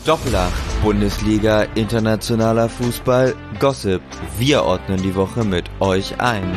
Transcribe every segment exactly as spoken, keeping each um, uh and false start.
Doppelacht, Bundesliga, internationaler Fußball, Gossip. Wir ordnen die Woche mit euch ein.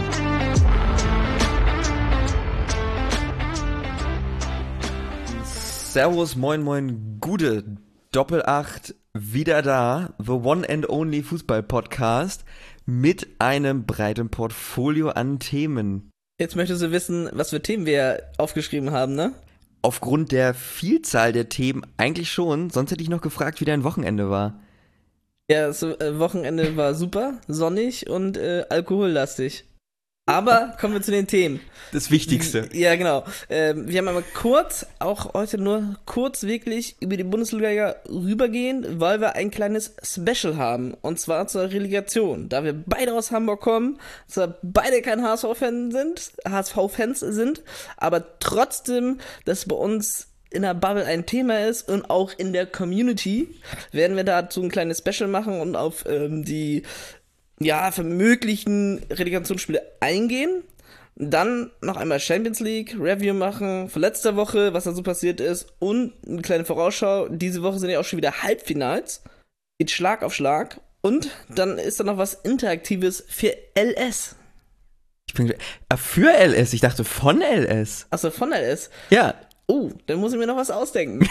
Servus, moin, moin, Gude. Doppelacht, wieder da. The one and only Fußball-Podcast mit einem breiten Portfolio an Themen. Jetzt möchtest du wissen, was für Themen wir aufgeschrieben haben, ne? Aufgrund der Vielzahl der Themen eigentlich schon, sonst hätte ich noch gefragt, wie dein Wochenende war. Ja, das äh, Wochenende war super, sonnig und äh, alkohollastig. Aber kommen wir zu den Themen. Das Wichtigste. Ja, genau. Ähm, wir haben einmal kurz, auch heute nur kurz wirklich über die Bundesliga rübergehen, weil wir ein kleines Special haben. Und zwar zur Relegation. Da wir beide aus Hamburg kommen, zwar beide kein H S V-Fan sind, H S V-Fans sind, aber trotzdem, dass bei uns in der Bubble ein Thema ist und auch in der Community, werden wir dazu ein kleines Special machen und auf ähm, die ja, für möglichen Relegationsspiele eingehen, dann noch einmal Champions League Review machen für letzte Woche, was da so passiert ist und eine kleine Vorausschau. Diese Woche sind ja auch schon wieder Halbfinals, geht Schlag auf Schlag und dann ist da noch was Interaktives für L S. Ich bin äh, für L S, ich dachte von L S. Achso, von L S? Ja. Oh, dann muss ich mir noch was ausdenken.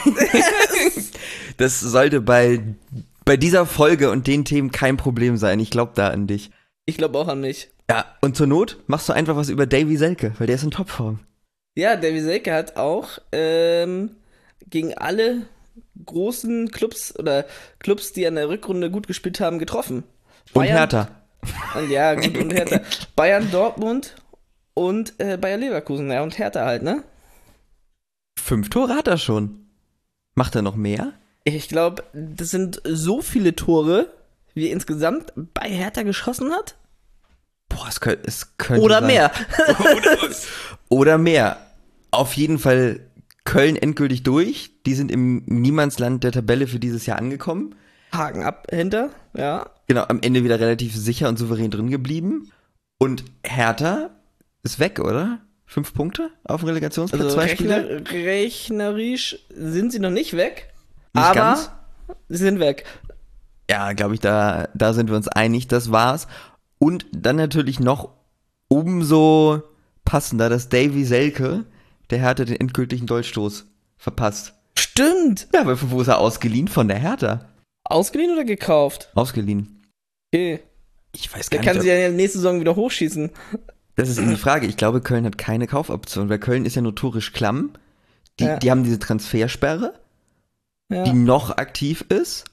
Das sollte bei bei dieser Folge und den Themen kein Problem sein. Ich glaube da an dich. Ich glaube auch an mich. Ja, und zur Not machst du einfach was über Davy Selke, weil der ist in Topform. Ja, Davy Selke hat auch ähm, gegen alle großen Clubs oder Clubs, die an der Rückrunde gut gespielt haben, getroffen. Und Bayern, Hertha. Ja, gut, und Hertha. Bayern, Dortmund und äh, Bayer Leverkusen. Ja, und Hertha halt, ne? Fünf Tore hat er schon. Macht er noch mehr? Ich glaube, das sind so viele Tore, wie er insgesamt bei Hertha geschossen hat. Boah, es könnte, es könnte Oder sein. mehr. Oder, oder mehr. Auf jeden Fall Köln endgültig durch. Die sind im Niemandsland der Tabelle für dieses Jahr angekommen. Haken ab hinter, ja. Genau, am Ende wieder relativ sicher und souverän drin geblieben. Und Hertha ist weg, oder? Fünf Punkte auf dem Relegationsplatz, Also zwei rechner, Spiele? rechnerisch sind sie noch nicht weg. Nicht aber ganz? sie sind weg. Ja, glaube ich, da, da sind wir uns einig, das war's. Und dann natürlich noch umso passender, dass Davy Selke, der Hertha den endgültigen Dolchstoß verpasst. Stimmt. Ja, aber wo ist er ausgeliehen? Von der Hertha. Ausgeliehen oder gekauft? Ausgeliehen. Okay. Ich weiß Der gar nicht. kann sie ja nächste Saison wieder hochschießen. Das ist eben die Frage. Ich glaube, Köln hat keine Kaufoption, weil Köln ist ja notorisch klamm. Die, Ja. die haben diese Transfersperre, Ja. die noch aktiv ist.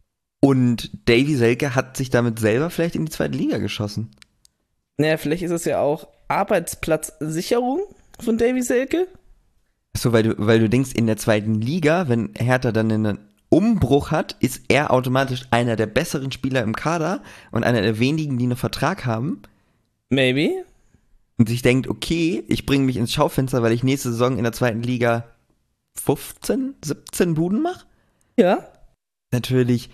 Und Davy Selke hat sich damit selber vielleicht in die zweite Liga geschossen. Naja, vielleicht ist es ja auch Arbeitsplatzsicherung von Davy Selke. So, weil du, weil du denkst, in der zweiten Liga, wenn Hertha dann einen Umbruch hat, ist er automatisch einer der besseren Spieler im Kader und einer der wenigen, die noch Vertrag haben. Maybe. Und sich denkt, okay, ich bringe mich ins Schaufenster, weil ich nächste Saison in der zweiten Liga fünfzehn, siebzehn Buden mache. Ja. Natürlich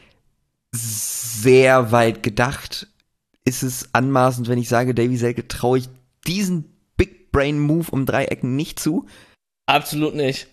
sehr weit gedacht. Ist es anmaßend, wenn ich sage, Davy Selke traue ich diesen Big Brain Move um drei Ecken nicht zu? Absolut nicht.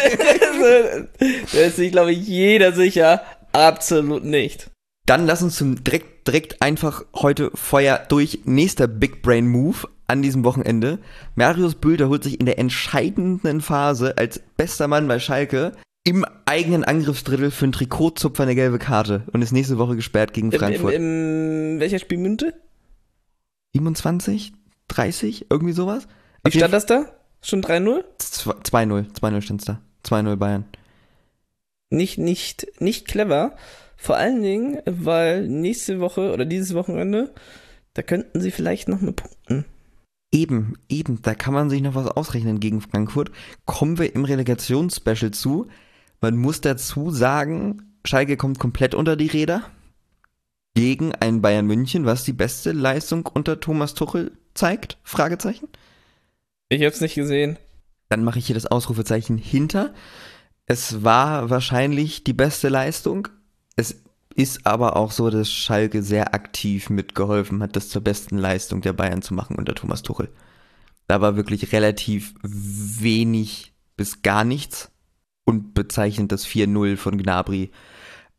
Da ist sich, glaube ich, jeder sicher. Absolut nicht. Dann lass uns zum direkt, direkt einfach heute Feuer durch. Nächster Big Brain Move an diesem Wochenende. Marius Bülter holt sich in der entscheidenden Phase als bester Mann bei Schalke im eigenen Angriffsdrittel für einen Trikotzupfer eine gelbe Karte und ist nächste Woche gesperrt gegen Frankfurt. Im, im, im welcher Spielminute? siebenundzwanzig? dreißig? Irgendwie sowas? Wie stand das da? Schon drei null? zwei null. zwei null stand's da. zwei null Bayern. Nicht, nicht, nicht clever. Vor allen Dingen, weil nächste Woche oder dieses Wochenende, da könnten sie vielleicht noch mal punkten. Eben, eben, da kann man sich noch was ausrechnen gegen Frankfurt. Kommen wir im Relegationsspecial zu. Man muss dazu sagen, Schalke kommt komplett unter die Räder gegen ein Bayern München, was die beste Leistung unter Thomas Tuchel zeigt? Fragezeichen. Ich hab's nicht gesehen. Dann mache ich hier das Ausrufezeichen hinter. Es war wahrscheinlich die beste Leistung. Es ist aber auch so, dass Schalke sehr aktiv mitgeholfen hat, das zur besten Leistung der Bayern zu machen unter Thomas Tuchel. Da war wirklich relativ wenig bis gar nichts und bezeichnet das vier null von Gnabry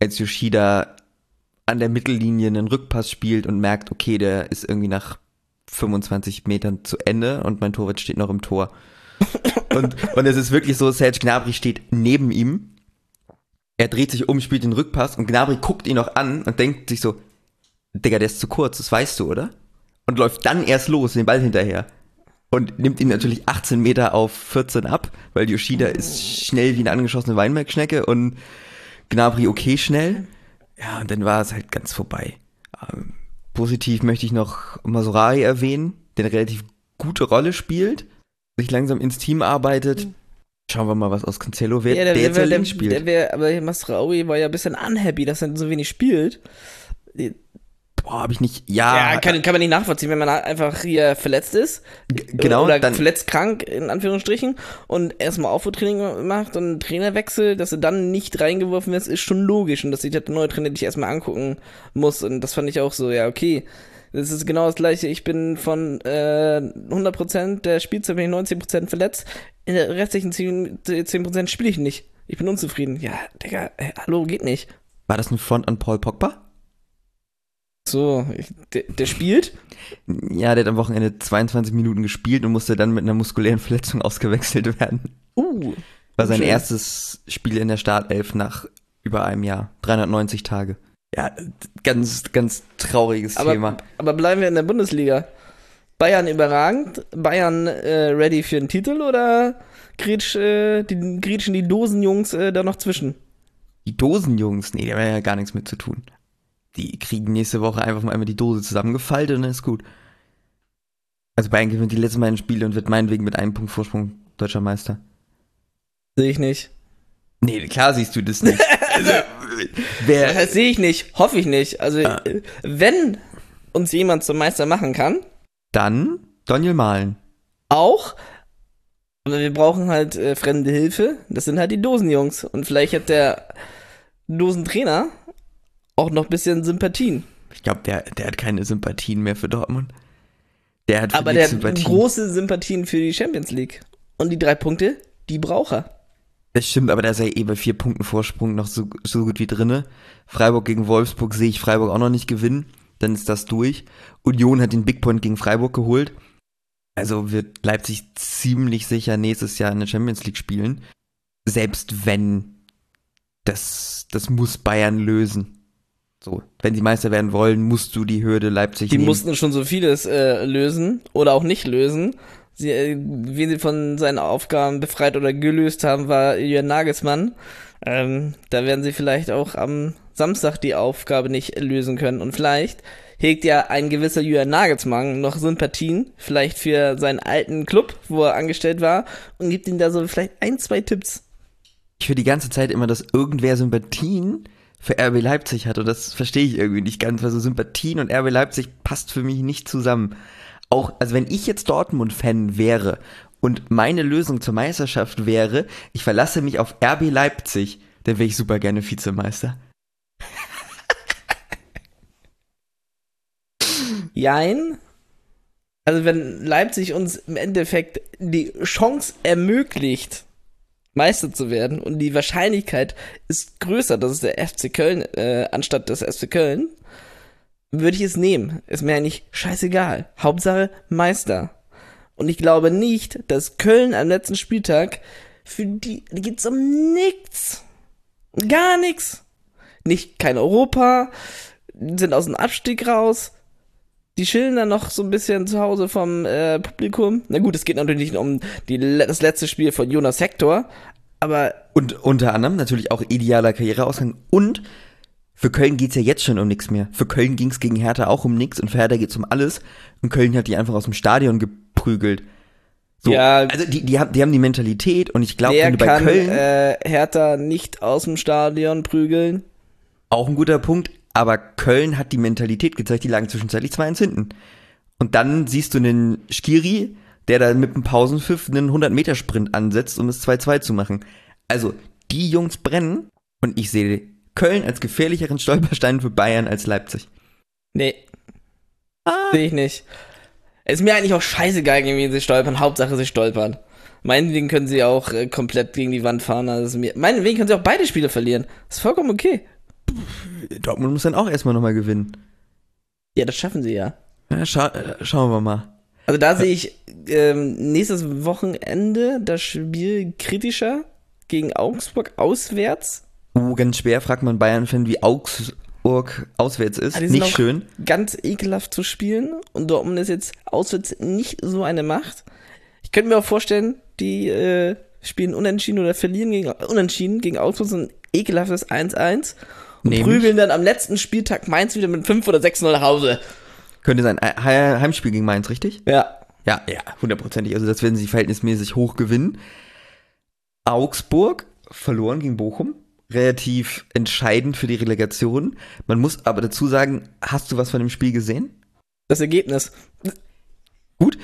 als Yoshida an der Mittellinie einen Rückpass spielt und merkt, okay, der ist irgendwie nach fünfundzwanzig Metern zu Ende und mein Torwart steht noch im Tor. und, und es ist wirklich so, Serge Gnabry steht neben ihm, er dreht sich um, spielt den Rückpass und Gnabry guckt ihn noch an und denkt sich so, Digga, der ist zu kurz, das weißt du, oder? Und läuft dann erst los, den Ball hinterher. Und nimmt ihn natürlich achtzehn Meter auf vierzehn ab, weil Yoshida ist schnell wie eine angeschossene Weinbergschnecke und Gnabry okay schnell. Ja, und dann war es halt ganz vorbei. Ähm, positiv möchte ich noch Mazraoui erwähnen, der eine relativ gute Rolle spielt, sich langsam ins Team arbeitet. Schauen wir mal, was aus Cancelo wird, ja, der, der jetzt der, ja der, links spielt. Der wär, aber Mazraoui war ja ein bisschen unhappy, dass er so wenig spielt. Boah, hab ich nicht, ja. Ja, kann, kann man nicht nachvollziehen, wenn man einfach hier verletzt ist. G- genau. Oder dann, verletzt krank, in Anführungsstrichen, und erstmal Aufwärtstraining macht und einen Trainerwechsel, dass er dann nicht reingeworfen wird, ist schon logisch. Und dass sich der neue Trainer dich erstmal angucken muss. Und das fand ich auch so, ja, okay. Das ist genau das Gleiche. Ich bin von äh, hundert Prozent der Spielzeit bin ich neunzig Prozent verletzt. In der restlichen zehn Prozent spiele ich nicht. Ich bin unzufrieden. Ja, Digga, ey, hallo, geht nicht. war das ein Front an Paul Pogba? So, ich, der, der spielt? Ja, der hat am Wochenende zweiundzwanzig Minuten gespielt und musste dann mit einer muskulären Verletzung ausgewechselt werden. Uh. War sein schön. erstes Spiel in der Startelf nach über einem Jahr. dreihundertneunzig Tage. Ja, ganz, ganz trauriges aber, Thema. Aber bleiben wir in der Bundesliga. Bayern überragend? Bayern äh, ready für den Titel oder grätsch, äh, die, grätschen die Dosenjungs äh, da noch zwischen? Die Dosenjungs, nee, die haben ja gar nichts mit zu tun. Die kriegen nächste Woche einfach mal einmal die Dose zusammengefaltet und dann ist gut. Also Bayern gewinnt die letzten beiden Spiele und wird meinetwegen mit einem Punkt Vorsprung deutscher Meister. Sehe ich nicht. Nee, klar siehst du das nicht. Also, wer, Das sehe ich nicht, hoffe ich nicht. Also, Ah. äh, wenn uns jemand zum Meister machen kann, dann Daniel Mahlen. auch, aber wir brauchen halt äh, fremde Hilfe. Das sind halt die Dosenjungs. Und vielleicht hat der Dosentrainer auch noch ein bisschen Sympathien. Ich glaube, der, der hat keine Sympathien mehr für Dortmund. Der hat für Aber die der hat Sympathien. große Sympathien für die Champions League. Und die drei Punkte, die braucht er. Das stimmt, aber da ist er eh bei vier Punkten Vorsprung noch so, so gut wie drinne. Freiburg gegen Wolfsburg sehe ich Freiburg auch noch nicht gewinnen. Dann ist das durch. Union hat den Big Point gegen Freiburg geholt. Also wird Leipzig ziemlich sicher nächstes Jahr in der Champions League spielen. Selbst wenn, das, das muss Bayern lösen. So, wenn sie Meister werden wollen, musst du die Hürde Leipzig Die nehmen. mussten schon so vieles äh, lösen oder auch nicht lösen. Sie, äh, wie sie von seinen Aufgaben befreit oder gelöst haben, war Jürgen Nagelsmann. Ähm, da werden sie vielleicht auch am Samstag die Aufgabe nicht lösen können. Und vielleicht hegt ja ein gewisser Jürgen Nagelsmann noch Sympathien, vielleicht für seinen alten Club, wo er angestellt war, und gibt ihm da so vielleicht ein, zwei Tipps. Ich höre die ganze Zeit immer, dass irgendwer Sympathien für R B Leipzig hat und das verstehe ich irgendwie nicht ganz, weil so Sympathien und R B Leipzig passt für mich nicht zusammen. Auch, also wenn ich jetzt Dortmund-Fan wäre und meine Lösung zur Meisterschaft wäre, ich verlasse mich auf R B Leipzig, dann wäre ich super gerne Vizemeister. Jein. Also wenn Leipzig uns im Endeffekt die Chance ermöglicht, Meister zu werden, und die Wahrscheinlichkeit ist größer, dass es der F C Köln äh, anstatt des F C Köln, würde ich es nehmen. Ist mir eigentlich scheißegal. Hauptsache Meister. Und ich glaube nicht, dass Köln am letzten Spieltag, für die, die geht's um nichts. Gar nichts. Nicht kein Europa, sind aus dem Abstieg raus. Die chillen dann noch so ein bisschen zu Hause vom äh, Publikum. Na gut, es geht natürlich nicht um die, das letzte Spiel von Jonas Hector, aber Und unter anderem natürlich auch idealer Karriereausgang. Und für Köln geht's ja jetzt schon um nichts mehr. Für Köln ging's gegen Hertha auch um nichts und für Hertha geht's um alles. Und Köln hat die einfach aus dem Stadion geprügelt. So, Ja. also die, die, haben, die haben die Mentalität und ich glaube, wer wenn du bei kann Köln, äh, Hertha nicht aus dem Stadion prügeln? auch ein guter Punkt, aber Köln hat die Mentalität gezeigt, die lagen zwischenzeitlich zwei eins hinten. Und dann siehst du einen Skiri, der da mit einem Pausenpfiff einen hundert-Meter-Sprint ansetzt, um es zwei zwei zu machen. Also, die Jungs brennen und ich sehe Köln als gefährlicheren Stolperstein für Bayern als Leipzig. Nee, Ah. sehe ich nicht. Es ist mir eigentlich auch scheißegal, gegen wen sie stolpern. Hauptsache, sie stolpern. Meinetwegen können sie auch äh, komplett gegen die Wand fahren. Also mir, meinetwegen können sie auch beide Spiele verlieren. Ist vollkommen okay. Dortmund muss dann auch erstmal nochmal gewinnen. Ja, das schaffen sie ja. Ja, scha äh, schauen wir mal. Also da sehe ich ähm, nächstes Wochenende das Spiel kritischer gegen Augsburg auswärts. Uh, ganz schwer, fragt man Bayern-Fan, wie Augsburg auswärts ist. Ah, die sind nicht auch schön. Ganz ekelhaft zu spielen und Dortmund ist jetzt auswärts nicht so eine Macht. Ich könnte mir auch vorstellen, die äh, spielen unentschieden oder verlieren gegen unentschieden gegen Augsburg, so ein ekelhaftes eins eins und Nämlich? prügeln dann am letzten Spieltag Mainz wieder mit fünf oder sechs null nach Hause. Könnte sein. He Heimspiel gegen Mainz, richtig? Ja. Ja, ja, hundertprozentig. Also das werden sie verhältnismäßig hoch gewinnen. Augsburg verloren gegen Bochum. Relativ entscheidend für die Relegation. Man muss aber dazu sagen, hast du was von dem Spiel gesehen? Das Ergebnis. Gut.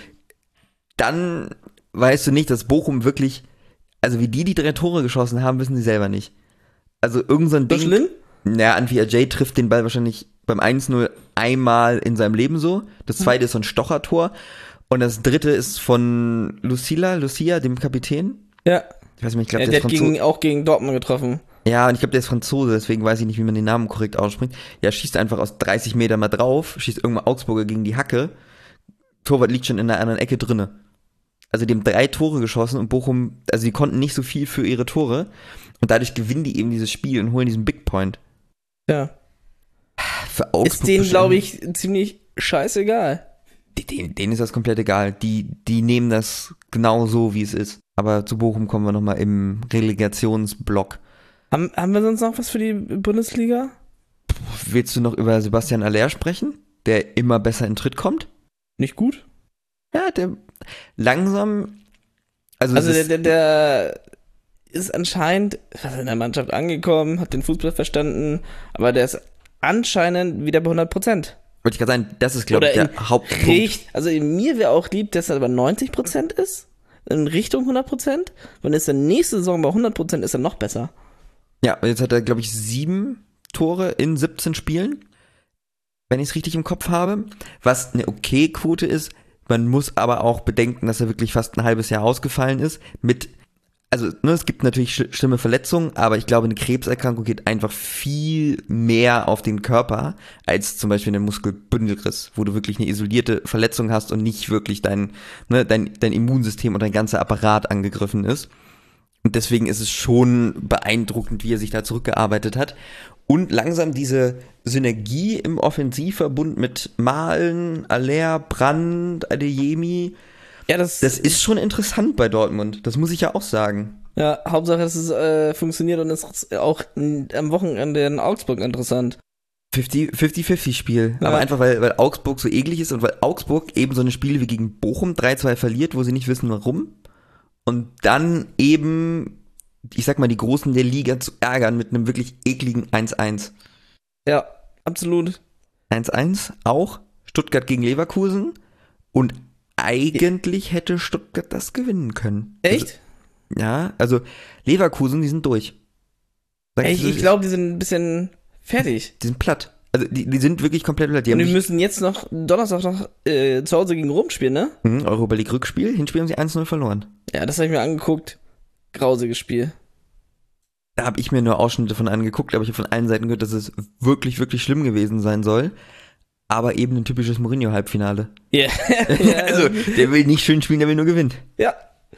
Dann weißt du nicht, dass Bochum wirklich, also wie die die drei Tore geschossen haben, wissen sie selber nicht. Also irgend so ein Ding. So schlimm? Naja, Antwi Ajay trifft den Ball wahrscheinlich beim eins null einmal in seinem Leben so. Das zweite ist so ein Stochertor. Und das dritte ist von Lucila, Lucia, dem Kapitän. Ja. Ich weiß nicht, ich glaube, Ja, der, der ist hat Franzose. gegen, auch gegen Dortmund getroffen. Ja, und ich glaube, der ist Franzose, deswegen weiß ich nicht, wie man den Namen korrekt ausspricht. Ja, schießt einfach aus dreißig Meter mal drauf, schießt irgendwann Augsburger gegen die Hacke. Torwart liegt schon in der anderen Ecke drinne. Also die haben drei Tore geschossen und Bochum, also die konnten nicht so viel für ihre Tore. Und dadurch gewinnen die eben dieses Spiel und holen diesen Big Point. Ja. Für Augsburg Ist denen, glaube ich, ziemlich scheißegal. Denen, denen ist das komplett egal. Die, die nehmen das genau so, wie es ist. Aber zu Bochum kommen wir nochmal im Relegationsblock. Haben, haben wir sonst noch was für die Bundesliga? Willst du noch über Sebastian Aller sprechen? Der immer besser in Tritt kommt? Nicht gut? Ja, der langsam. Also, Also es der, ist, der, der ist anscheinend in der Mannschaft angekommen, hat den Fußball verstanden, aber der ist anscheinend wieder bei hundert Prozent. wollte ich gerade sagen, das ist, glaube ich, Oder der Hauptpunkt. Richt, also mir wäre auch lieb, dass er aber neunzig Prozent ist, in Richtung hundert Prozent. Wenn es dann nächste Saison bei hundert Prozent ist, dann noch besser. Ja, und jetzt hat er, glaube ich, sieben Tore in siebzehn Spielen, wenn ich es richtig im Kopf habe. Was eine okay Quote ist. Man muss aber auch bedenken, dass er wirklich fast ein halbes Jahr ausgefallen ist. Mit, also ne, es gibt natürlich sch schlimme Verletzungen, aber ich glaube, eine Krebserkrankung geht einfach viel mehr auf den Körper als zum Beispiel eine Muskelbündelriss, wo du wirklich eine isolierte Verletzung hast und nicht wirklich dein, ne, dein, dein Immunsystem und dein ganzer Apparat angegriffen ist. Und deswegen ist es schon beeindruckend, wie er sich da zurückgearbeitet hat. Und langsam diese Synergie im Offensivverbund mit Malen, Aller, Brandt, Adeyemi, Ja, das, das ist schon interessant bei Dortmund. Das muss ich ja auch sagen. ja, Hauptsache, dass es äh, funktioniert und es ist auch n- am Wochenende in Augsburg interessant. fünfzig fünfzig Spiel. Ja. Aber einfach, weil, weil Augsburg so eklig ist und weil Augsburg eben so eine Spiele wie gegen Bochum drei zwei verliert, wo sie nicht wissen, warum. Und dann eben, ich sag mal, die Großen der Liga zu ärgern mit einem wirklich ekligen eins eins. Ja, absolut. eins eins auch Stuttgart gegen Leverkusen und eigentlich hätte Stuttgart das gewinnen können. Echt? Also, ja, also Leverkusen, die sind durch. Sag Ich, so, ich glaube, die sind ein bisschen fertig. die sind platt. Also die, die sind wirklich komplett platt. Die Und haben wir sich, müssen jetzt noch Donnerstag noch äh, zu Hause gegen Rom spielen, ne? mh, Europa League Rückspiel, Hinspiel haben sie eins null verloren. Ja, das habe ich mir angeguckt. Grausiges Spiel. Da habe ich mir nur Ausschnitte von angeguckt, aber ich habe von allen Seiten gehört, dass es wirklich, wirklich schlimm gewesen sein soll. Aber eben ein typisches Mourinho-Halbfinale. Ja. ja. Also, der will nicht schön spielen, der will nur gewinnen. Ja.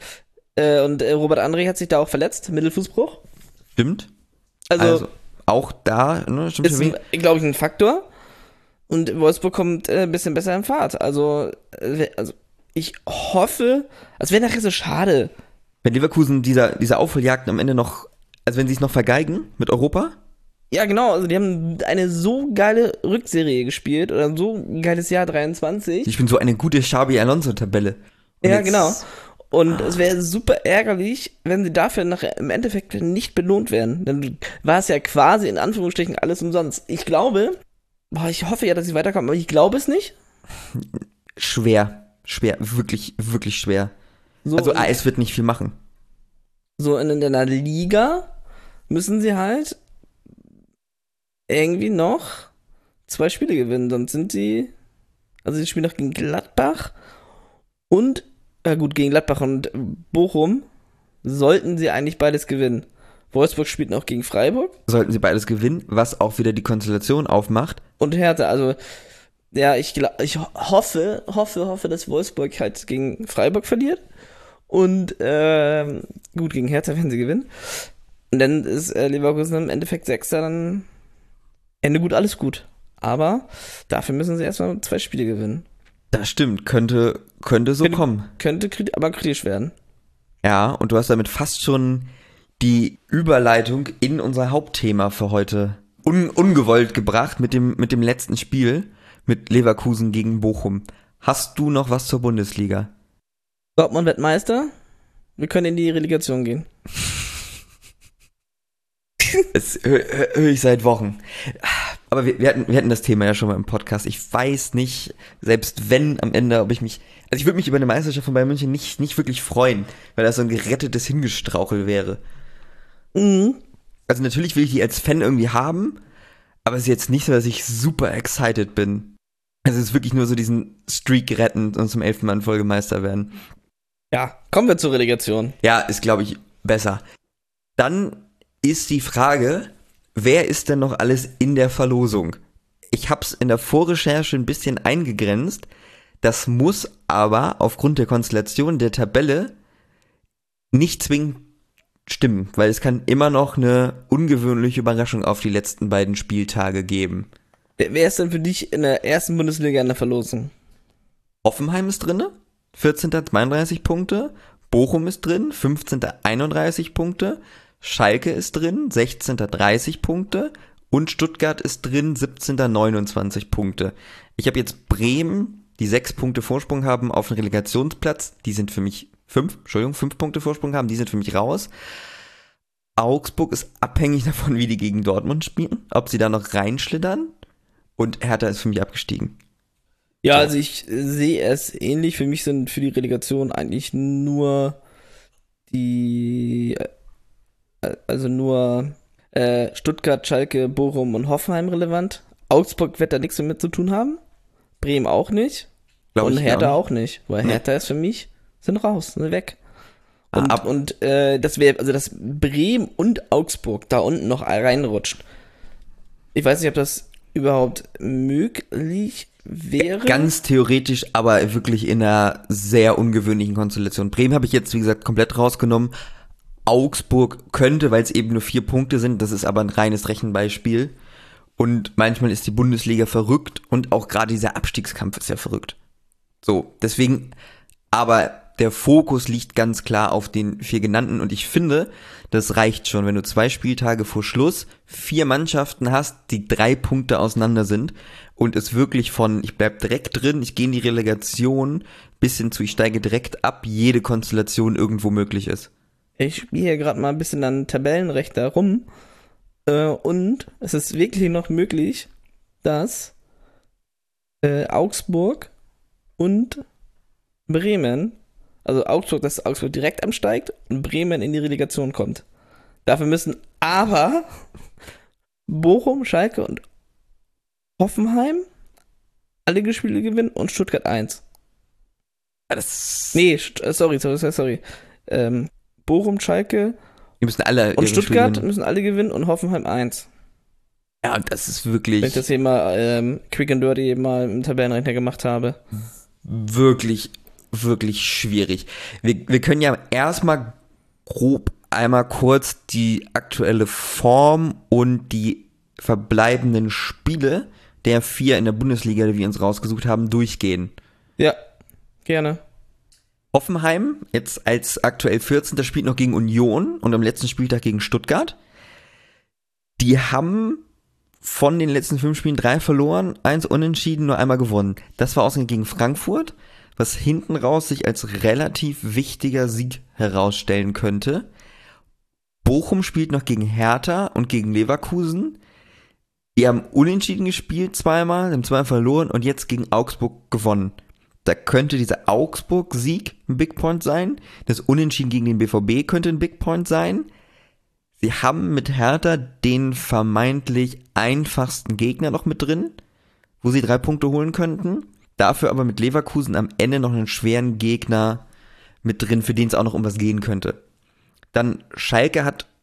Äh, und äh, Robert André hat sich da auch verletzt, Mittelfußbruch. Stimmt. Also, Also, auch da, ne, stimmt ist, schon. glaube ich, ein Faktor. Und Wolfsburg kommt äh, ein bisschen besser in Fahrt. Also, äh, also ich hoffe, es wäre nachher so schade. Wenn Leverkusen dieser, dieser Aufholjagd am Ende noch, also wenn sie es noch vergeigen mit Europa, Ja, genau, also die haben eine so geile Rückserie gespielt oder so ein geiles Jahr dreiundzwanzig. ich bin so eine gute Xabi Alonso-Tabelle. Und Ja, jetzt- genau. Und es wäre super ärgerlich, wenn sie dafür nachher im Endeffekt nicht belohnt werden. Dann war es ja quasi in Anführungsstrichen alles umsonst. Ich glaube, boah, ich hoffe ja, dass sie weiterkommen, aber ich glaube es nicht. Schwer, schwer, wirklich, wirklich schwer. So, Also A S wird nicht viel machen. so in, in der Liga müssen sie halt irgendwie noch zwei Spiele gewinnen. Sonst sind sie, also sie spielen noch gegen Gladbach und, ja gut, gegen Gladbach und Bochum sollten sie eigentlich beides gewinnen. Wolfsburg spielt noch gegen Freiburg. Sollten sie beides gewinnen, was auch wieder die Konstellation aufmacht. Und Hertha, also, ja, ich, glaub, ich hoffe, hoffe, hoffe, dass Wolfsburg halt gegen Freiburg verliert. Und, ähm, gut, gegen Hertha werden sie gewinnen. Und dann ist äh, Leverkusen im Endeffekt Sechster, dann Ende gut, alles gut. Aber dafür müssen sie erstmal zwei Spiele gewinnen. Das stimmt, könnte, könnte so könnte, kommen. Könnte aber kritisch werden. Ja, und du hast damit fast schon die Überleitung in unser Hauptthema für heute un- ungewollt gebracht mit dem, mit dem letzten Spiel mit Leverkusen gegen Bochum. Hast du noch was zur Bundesliga? Dortmund wird Meister. Wir können in die Relegation gehen. Das höre hör ich seit Wochen. Aber wir, wir, hatten, wir hatten das Thema ja schon mal im Podcast. Ich weiß nicht, selbst wenn am Ende, ob ich mich... Also ich würde mich über eine Meisterschaft von Bayern München nicht, nicht wirklich freuen, weil das so ein gerettetes Hingestrauchel wäre. Mhm. Also natürlich will ich die als Fan irgendwie haben, aber es ist jetzt nicht so, dass ich super excited bin. Also es ist wirklich nur so diesen Streak retten und zum elften Mal in Folge Meister werden. Ja, kommen wir zur Relegation. Ja, ist, glaube ich, besser. Dann ist die Frage, wer ist denn noch alles in der Verlosung? Ich habe es in der Vorrecherche ein bisschen eingegrenzt. Das muss aber aufgrund der Konstellation der Tabelle nicht zwingend stimmen, weil es kann immer noch eine ungewöhnliche Überraschung auf die letzten beiden Spieltage geben. Wer, wer ist denn für dich in der ersten Bundesliga in der Verlosung? Hoffenheim ist drin, vierzehnter zweiunddreißig Punkte. Bochum ist drin, fünfzehnter einunddreißig Punkte. Schalke ist drin, sechzehnter dreißig Punkte. Und Stuttgart ist drin, siebzehnter neunundzwanzig Punkte. Ich habe jetzt Bremen, die sechs Punkte Vorsprung haben auf den Relegationsplatz. Die sind für mich fünf, Entschuldigung, fünf Punkte Vorsprung haben, die sind für mich raus. Augsburg ist abhängig davon, wie die gegen Dortmund spielen, ob sie da noch reinschlittern. Und Hertha ist für mich abgestiegen. Ja, So. also ich sehe es ähnlich. Für mich sind für die Relegation eigentlich nur die, also nur äh, Stuttgart, Schalke, Bochum und Hoffenheim relevant. Augsburg wird da nichts mehr mit zu tun haben. Bremen auch nicht. Glaub und ich Hertha auch auch nicht. Weil Hertha ist für mich, sind raus, sind weg. Ah, Und, ab- und äh, das wäre, also dass Bremen und Augsburg da unten noch reinrutscht. Ich weiß nicht, ob das überhaupt möglich wäre. Ganz theoretisch, aber wirklich in einer sehr ungewöhnlichen Konstellation. Bremen habe ich jetzt, wie gesagt, komplett rausgenommen. Augsburg könnte, weil es eben nur vier Punkte sind, das ist aber ein reines Rechenbeispiel. Und manchmal ist die Bundesliga verrückt und auch gerade dieser Abstiegskampf ist ja verrückt. So, deswegen, aber der Fokus liegt ganz klar auf den vier genannten und ich finde, das reicht schon, wenn du zwei Spieltage vor Schluss vier Mannschaften hast, die drei Punkte auseinander sind und es wirklich von, ich bleib direkt drin, ich gehe in die Relegation, bis hin zu, ich steige direkt ab, jede Konstellation irgendwo möglich ist. Ich spiele hier gerade mal ein bisschen an Tabellenrechter rum. Äh, und es ist wirklich noch möglich, dass äh, Augsburg und Bremen, also Augsburg, dass Augsburg direkt ansteigt und Bremen in die Relegation kommt. Dafür müssen aber Bochum, Schalke und Hoffenheim alle Spiele gewinnen und Stuttgart eins. Das Nee, st- äh, sorry, sorry, sorry, sorry. Ähm, Bochum, Schalke die müssen alle und ihre Spiele Stuttgart gewinnen. müssen alle gewinnen und Hoffenheim eins. Ja, und das ist Wenn ich wirklich, das hier mal ähm, quick and dirty mal im Tabellenrechner gemacht habe. wirklich, wirklich schwierig. Wir, wir können ja erstmal grob einmal kurz die aktuelle Form und die verbleibenden Spiele der vier in der Bundesliga, die wir uns rausgesucht haben, durchgehen. Ja, gerne. Hoffenheim, jetzt als aktuell vierzehnter spielt noch gegen Union und am letzten Spieltag gegen Stuttgart. Die haben von den letzten fünf Spielen drei verloren, eins unentschieden, nur einmal gewonnen. Das war außerdem gegen Frankfurt, was hinten raus sich als relativ wichtiger Sieg herausstellen könnte. Bochum spielt noch gegen Hertha und gegen Leverkusen. Die haben unentschieden gespielt zweimal, haben zweimal verloren und jetzt gegen Augsburg gewonnen. Da könnte dieser Augsburg-Sieg ein Big Point sein. Das Unentschieden gegen den B V B könnte ein Big Point sein. Sie haben mit Hertha den vermeintlich einfachsten Gegner noch mit drin, wo sie drei Punkte holen könnten. Dafür aber mit Leverkusen am Ende noch einen schweren Gegner mit drin, für den es auch noch um was gehen könnte. Dann Schalke hat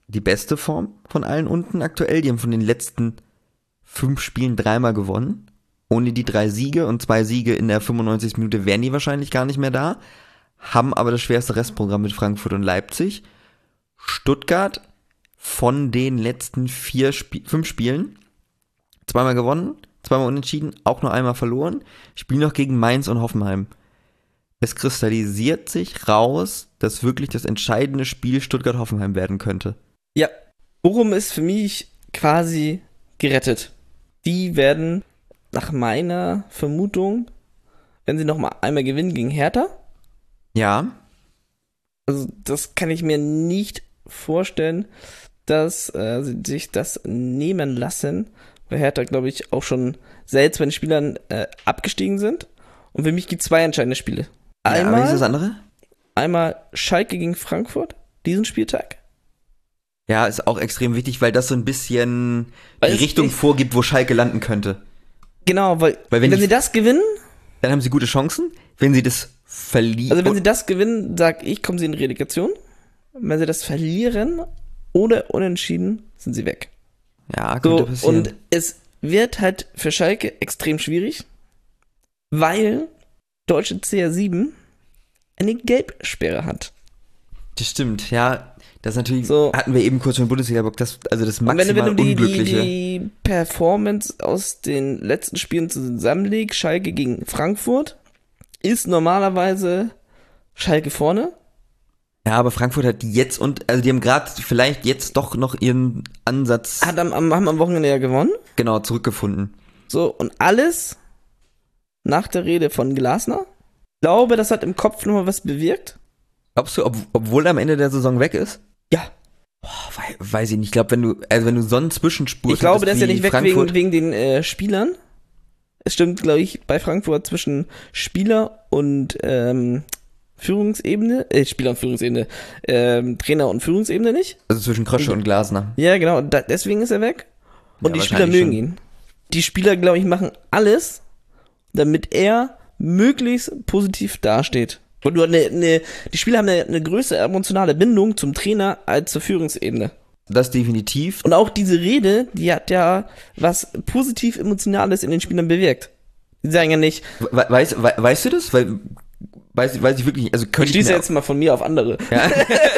die beste Form von allen unten aktuell. Die haben von den letzten fünf Spielen dreimal gewonnen. Ohne die drei Siege und zwei Siege in der fünfundneunzigsten Minute wären die wahrscheinlich gar nicht mehr da. Haben aber das schwerste Restprogramm mit Frankfurt und Leipzig. Stuttgart von den letzten vier Sp- fünf Spielen zweimal gewonnen, zweimal unentschieden, auch nur einmal verloren. Spielen noch gegen Mainz und Hoffenheim. Es kristallisiert sich raus, dass wirklich das entscheidende Spiel Stuttgart-Hoffenheim werden könnte. Ja, Bochum ist für mich quasi gerettet. Die werden nach meiner Vermutung, wenn sie noch mal einmal gewinnen gegen Hertha, Ja, also das kann ich mir nicht vorstellen, dass äh, sie sich das nehmen lassen, weil Hertha, glaube ich, auch schon selbst bei den Spielern äh, abgestiegen sind. Und für mich gibt es zwei entscheidende Spiele. ja Einmal, aber ist das andere? einmal Schalke gegen Frankfurt, diesen Spieltag. Ja, ist auch extrem wichtig, weil das so ein bisschen Weil die es- Richtung ich- vorgibt, wo Schalke landen könnte. Genau, weil, Weil wenn wenn die- sie das gewinnen, Dann haben sie gute Chancen. Wenn sie das verlieren. also wenn sie das gewinnen, sag ich, kommen sie in Relegation. Wenn sie das verlieren oder unentschieden, sind sie weg. ja, könnte So, passieren. und es wird halt für Schalke extrem schwierig, weil deutsche C R sieben eine Gelbsperre hat. Das stimmt, ja. Das natürlich, So. hatten wir eben kurz schon Bundesliga-Bock, das, also das Und wenn du, maximal wenn du die, die, Unglückliche. die Performance aus den letzten Spielen zusammenlegst, Schalke gegen Frankfurt, ist normalerweise Schalke vorne. Ja, aber Frankfurt hat jetzt und, also die haben gerade vielleicht jetzt doch noch ihren Ansatz Hat am, am, haben am Wochenende ja gewonnen. genau zurückgefunden. So, und alles nach der Rede von Glasner. Ich glaube, das hat im Kopf nochmal was bewirkt. Glaubst du, ob, obwohl er am Ende der Saison weg ist? Ja. Boah, wei- weiß ich nicht. Ich glaube, wenn du, also wenn du so einen Zwischenspur Ich glaube, der ist ja wie nicht weg Frankfurt, wegen, wegen den äh, Spielern. Es stimmt, glaube ich, bei Frankfurt zwischen Spieler und ähm, Führungsebene, äh, Spieler und Führungsebene, ähm, Trainer und Führungsebene nicht. also zwischen Krösche und Glasner. Ja, genau, da, deswegen ist er weg. Und Ja, die Spieler wahrscheinlich mögen schon. ihn. Die Spieler, glaube ich, machen alles, damit er möglichst positiv dasteht. Und du eine, eine, die Spieler haben eine, eine größere emotionale Bindung zum Trainer als zur Führungsebene. Das definitiv. Und auch diese Rede, die hat ja was positiv Emotionales in den Spielern bewirkt. Die sagen ja nicht, We weißt, we weißt du das? Weil, weiß, weiß ich wirklich nicht. Also ich könnte ich schließe mir, jetzt mal von mir auf andere. ja?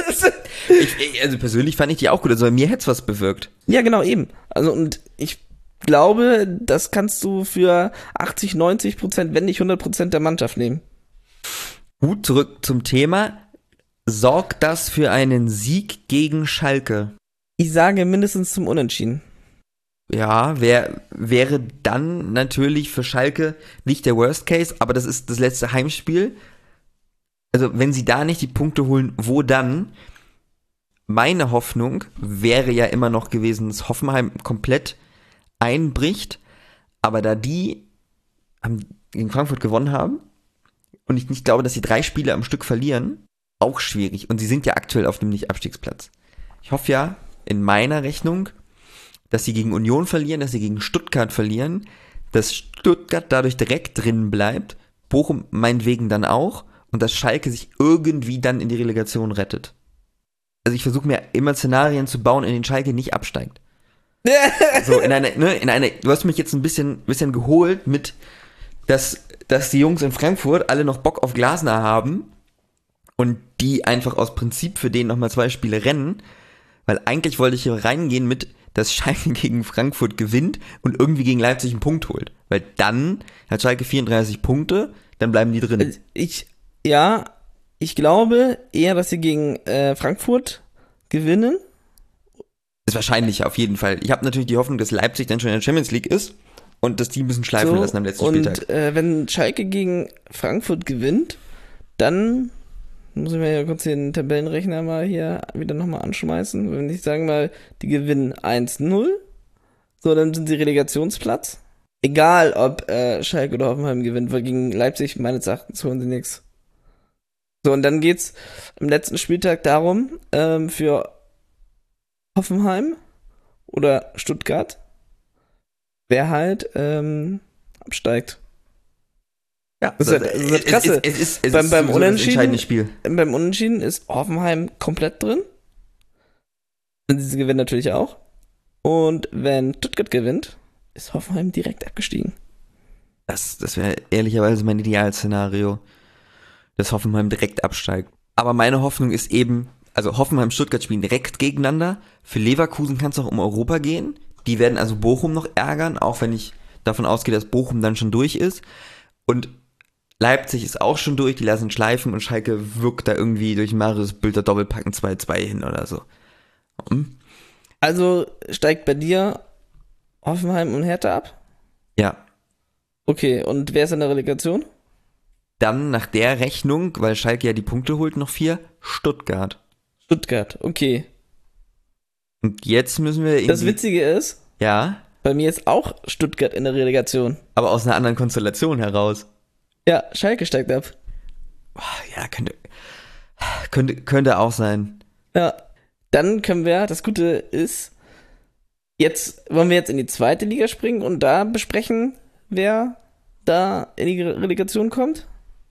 ich, ich, also persönlich fand ich die auch gut. Also bei mir hätte es was bewirkt. Ja, genau, eben. Also, und ich glaube, das kannst du für achtzig, neunzig Prozent, wenn nicht hundert Prozent der Mannschaft nehmen. Gut, zurück zum Thema. Sorgt das für einen Sieg gegen Schalke? Ich sage mindestens zum Unentschieden. Ja, wär, wäre dann natürlich für Schalke nicht der Worst Case, aber das ist das letzte Heimspiel. Also wenn sie da nicht die Punkte holen, wo dann? Meine Hoffnung wäre ja immer noch gewesen, dass Hoffenheim komplett einbricht, aber da die haben gegen Frankfurt gewonnen haben und ich nicht glaube, dass sie drei Spiele am Stück verlieren, auch schwierig. Und sie sind ja aktuell auf einem Nicht-Abstiegsplatz. Ich hoffe ja in meiner Rechnung, dass sie gegen Union verlieren, dass sie gegen Stuttgart verlieren, dass Stuttgart dadurch direkt drin bleibt, Bochum meinetwegen dann auch und dass Schalke sich irgendwie dann in die Relegation rettet. Also ich versuche mir immer Szenarien zu bauen, in denen Schalke nicht absteigt. So in eine, ne, in eine, du hast mich jetzt ein bisschen, bisschen geholt mit, dass, dass die Jungs in Frankfurt alle noch Bock auf Glasner haben und die einfach aus Prinzip für den nochmal zwei Spiele rennen, weil eigentlich wollte ich hier reingehen mit, dass Schalke gegen Frankfurt gewinnt und irgendwie gegen Leipzig einen Punkt holt. Weil dann hat Schalke vierunddreißig Punkte, dann bleiben die drin. Ich, ja, ich glaube eher, dass sie gegen äh, Frankfurt gewinnen. Ist wahrscheinlich auf jeden Fall. Ich habe natürlich die Hoffnung, dass Leipzig dann schon in der Champions League ist und dass die ein bisschen schleifen So, lassen am letzten und Spieltag. äh, wenn Schalke gegen Frankfurt gewinnt, dann muss ich mir ja kurz den Tabellenrechner mal hier wieder nochmal anschmeißen. Wenn ich sagen mal, die gewinnen eins null, so, dann sind sie Relegationsplatz. Egal, ob äh, Schalke oder Hoffenheim gewinnt, weil gegen Leipzig meines Erachtens holen sie nichts. So, und dann geht's am letzten Spieltag darum, ähm, für Hoffenheim oder Stuttgart, wer halt ähm, absteigt. Ja, Das ist halt- das ist halt krasse. Es, es, es, ist- es Beim- ist beim sowieso das Unentschieden- entscheidende Spiel. Beim Unentschieden ist Hoffenheim komplett drin. Und sie gewinnen natürlich auch. Und wenn Stuttgart gewinnt, ist Hoffenheim direkt abgestiegen. Das, das wäre ehrlicherweise mein Idealszenario, dass Hoffenheim direkt absteigt. Aber meine Hoffnung ist eben, also Hoffenheim und Stuttgart spielen direkt gegeneinander. Für Leverkusen kann es auch um Europa gehen. Die werden also Bochum noch ärgern, auch wenn ich davon ausgehe, dass Bochum dann schon durch ist. Und Leipzig ist auch schon durch, die lassen schleifen und Schalke wirkt da irgendwie durch Marius Bülter Doppelpacken zwei zwei hin oder so. Hm? Also steigt bei dir Hoffenheim und Hertha ab? Ja. Okay, und wer ist in der Relegation? Dann nach der Rechnung, weil Schalke ja die Punkte holt, noch vier, Stuttgart. Stuttgart, okay. Und jetzt müssen wir irgendwie... Das Witzige ist, ja, bei mir ist auch Stuttgart in der Relegation. aber aus einer anderen Konstellation heraus. Ja, Schalke steigt ab. Ja, könnte, könnte, könnte auch sein. Ja, dann können wir, das Gute ist, jetzt wollen wir jetzt in die zweite Liga springen und da besprechen, wer da in die Relegation kommt.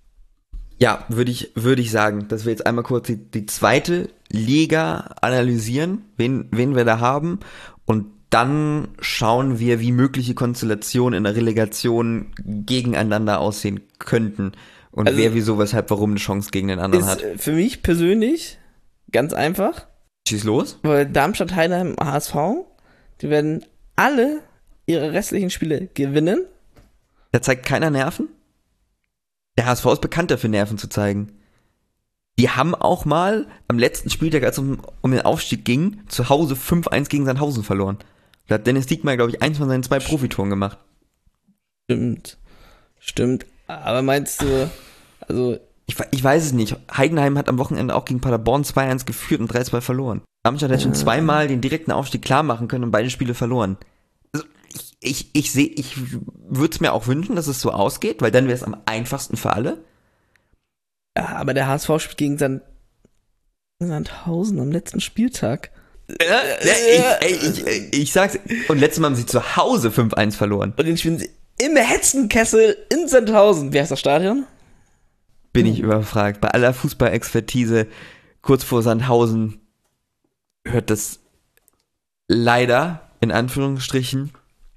Ja, würde ich, würde ich sagen, dass wir jetzt einmal kurz die, die zweite Liga analysieren, wen, wen wir da haben, und dann schauen wir, wie mögliche Konstellationen in der Relegation gegeneinander aussehen könnten und Also, wer, wieso, weshalb, warum eine Chance gegen den anderen Ist hat. für mich persönlich ganz einfach, Schieß los. weil Darmstadt, Heidenheim, H S V, die werden alle ihre restlichen Spiele gewinnen. Da zeigt keiner Nerven. Der H S V ist bekannt dafür, Nerven zu zeigen. Die haben auch mal am letzten Spieltag, als es um, um den Aufstieg ging, zu Hause fünf eins gegen Sandhausen verloren. Da hat Dennis Diekmeyer, glaube ich, eins von seinen zwei Profitoren gemacht. Stimmt, stimmt. Aber meinst du, also Ich, ich weiß es nicht. Heidenheim hat am Wochenende auch gegen Paderborn zwei eins geführt und drei zwei verloren. Darmstadt hat schon zweimal den direkten Aufstieg klar machen können und beide Spiele verloren. Also ich ich, ich sehe, ich würde es mir auch wünschen, dass es so ausgeht, weil dann wäre es am einfachsten für alle. ja, aber der H S V spielt gegen Sand Sandhausen am letzten Spieltag. Ja, ich, ey, ich, ich sag's. Und letztes Mal haben sie zu Hause fünf eins verloren. Und den spielen sie im Hetzenkessel in Sandhausen. Wie heißt das Stadion? Bin ich überfragt. Bei aller Fußballexpertise kurz vor Sandhausen hört das leider, in Anführungsstrichen,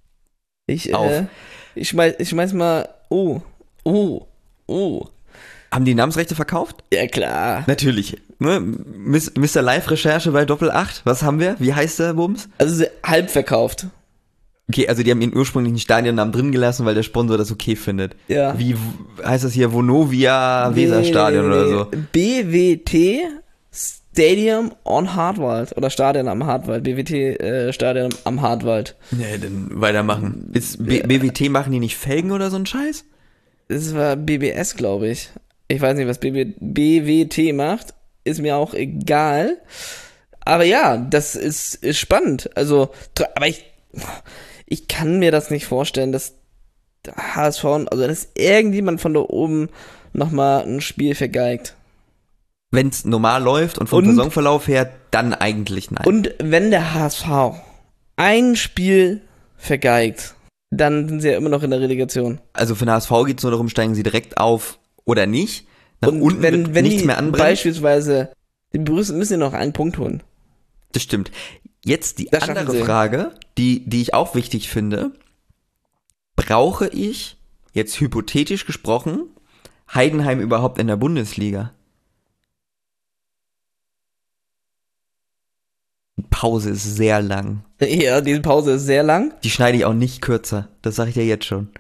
Ich, auf. äh, ich schmeiß, ich schmeiß mal, oh, oh, oh. Haben die Namensrechte verkauft? Ja, klar. Natürlich. Ne? Mister Live-Recherche bei Doppel acht. Was haben wir? Wie heißt der Bums? Also sie- halb verkauft. Okay, also die haben ihren ursprünglichen Stadionnamen drin gelassen, weil der Sponsor das okay findet. Ja. Wie w- heißt das hier? Vonovia Weserstadion oder so? B W T Stadium on Hartwald. Oder Stadion am Hartwald. B W T äh, Stadion am Hartwald. Nee, dann weitermachen. Ist B- BWT, machen die nicht Felgen oder so ein Scheiß? Das war B B S, glaube ich. Ich weiß nicht, was B W B W T macht. Ist mir auch egal. Aber ja, das ist, ist spannend. Also, tr- aber ich, ich kann mir das nicht vorstellen, dass der H S V, also dass irgendjemand von da oben nochmal ein Spiel vergeigt. Wenn es normal läuft und vom Und- Saisonverlauf her, dann eigentlich nein. Und wenn der H S V ein Spiel vergeigt, dann sind sie ja immer noch in der Relegation. Also für den H S V geht es nur darum, steigen sie direkt auf oder nicht. Nach Und unten wenn, wird wenn nichts die mehr anbrennen. beispielsweise, die müssen müssen ja noch einen Punkt holen. Das stimmt. Jetzt die Das schaffen andere sie. Frage, die, die ich auch wichtig finde. Brauche ich, jetzt hypothetisch gesprochen, Heidenheim überhaupt in der Bundesliga? Die Pause ist sehr lang. Ja, diese Pause ist sehr lang. Die schneide ich auch nicht kürzer. Das sage ich dir jetzt schon.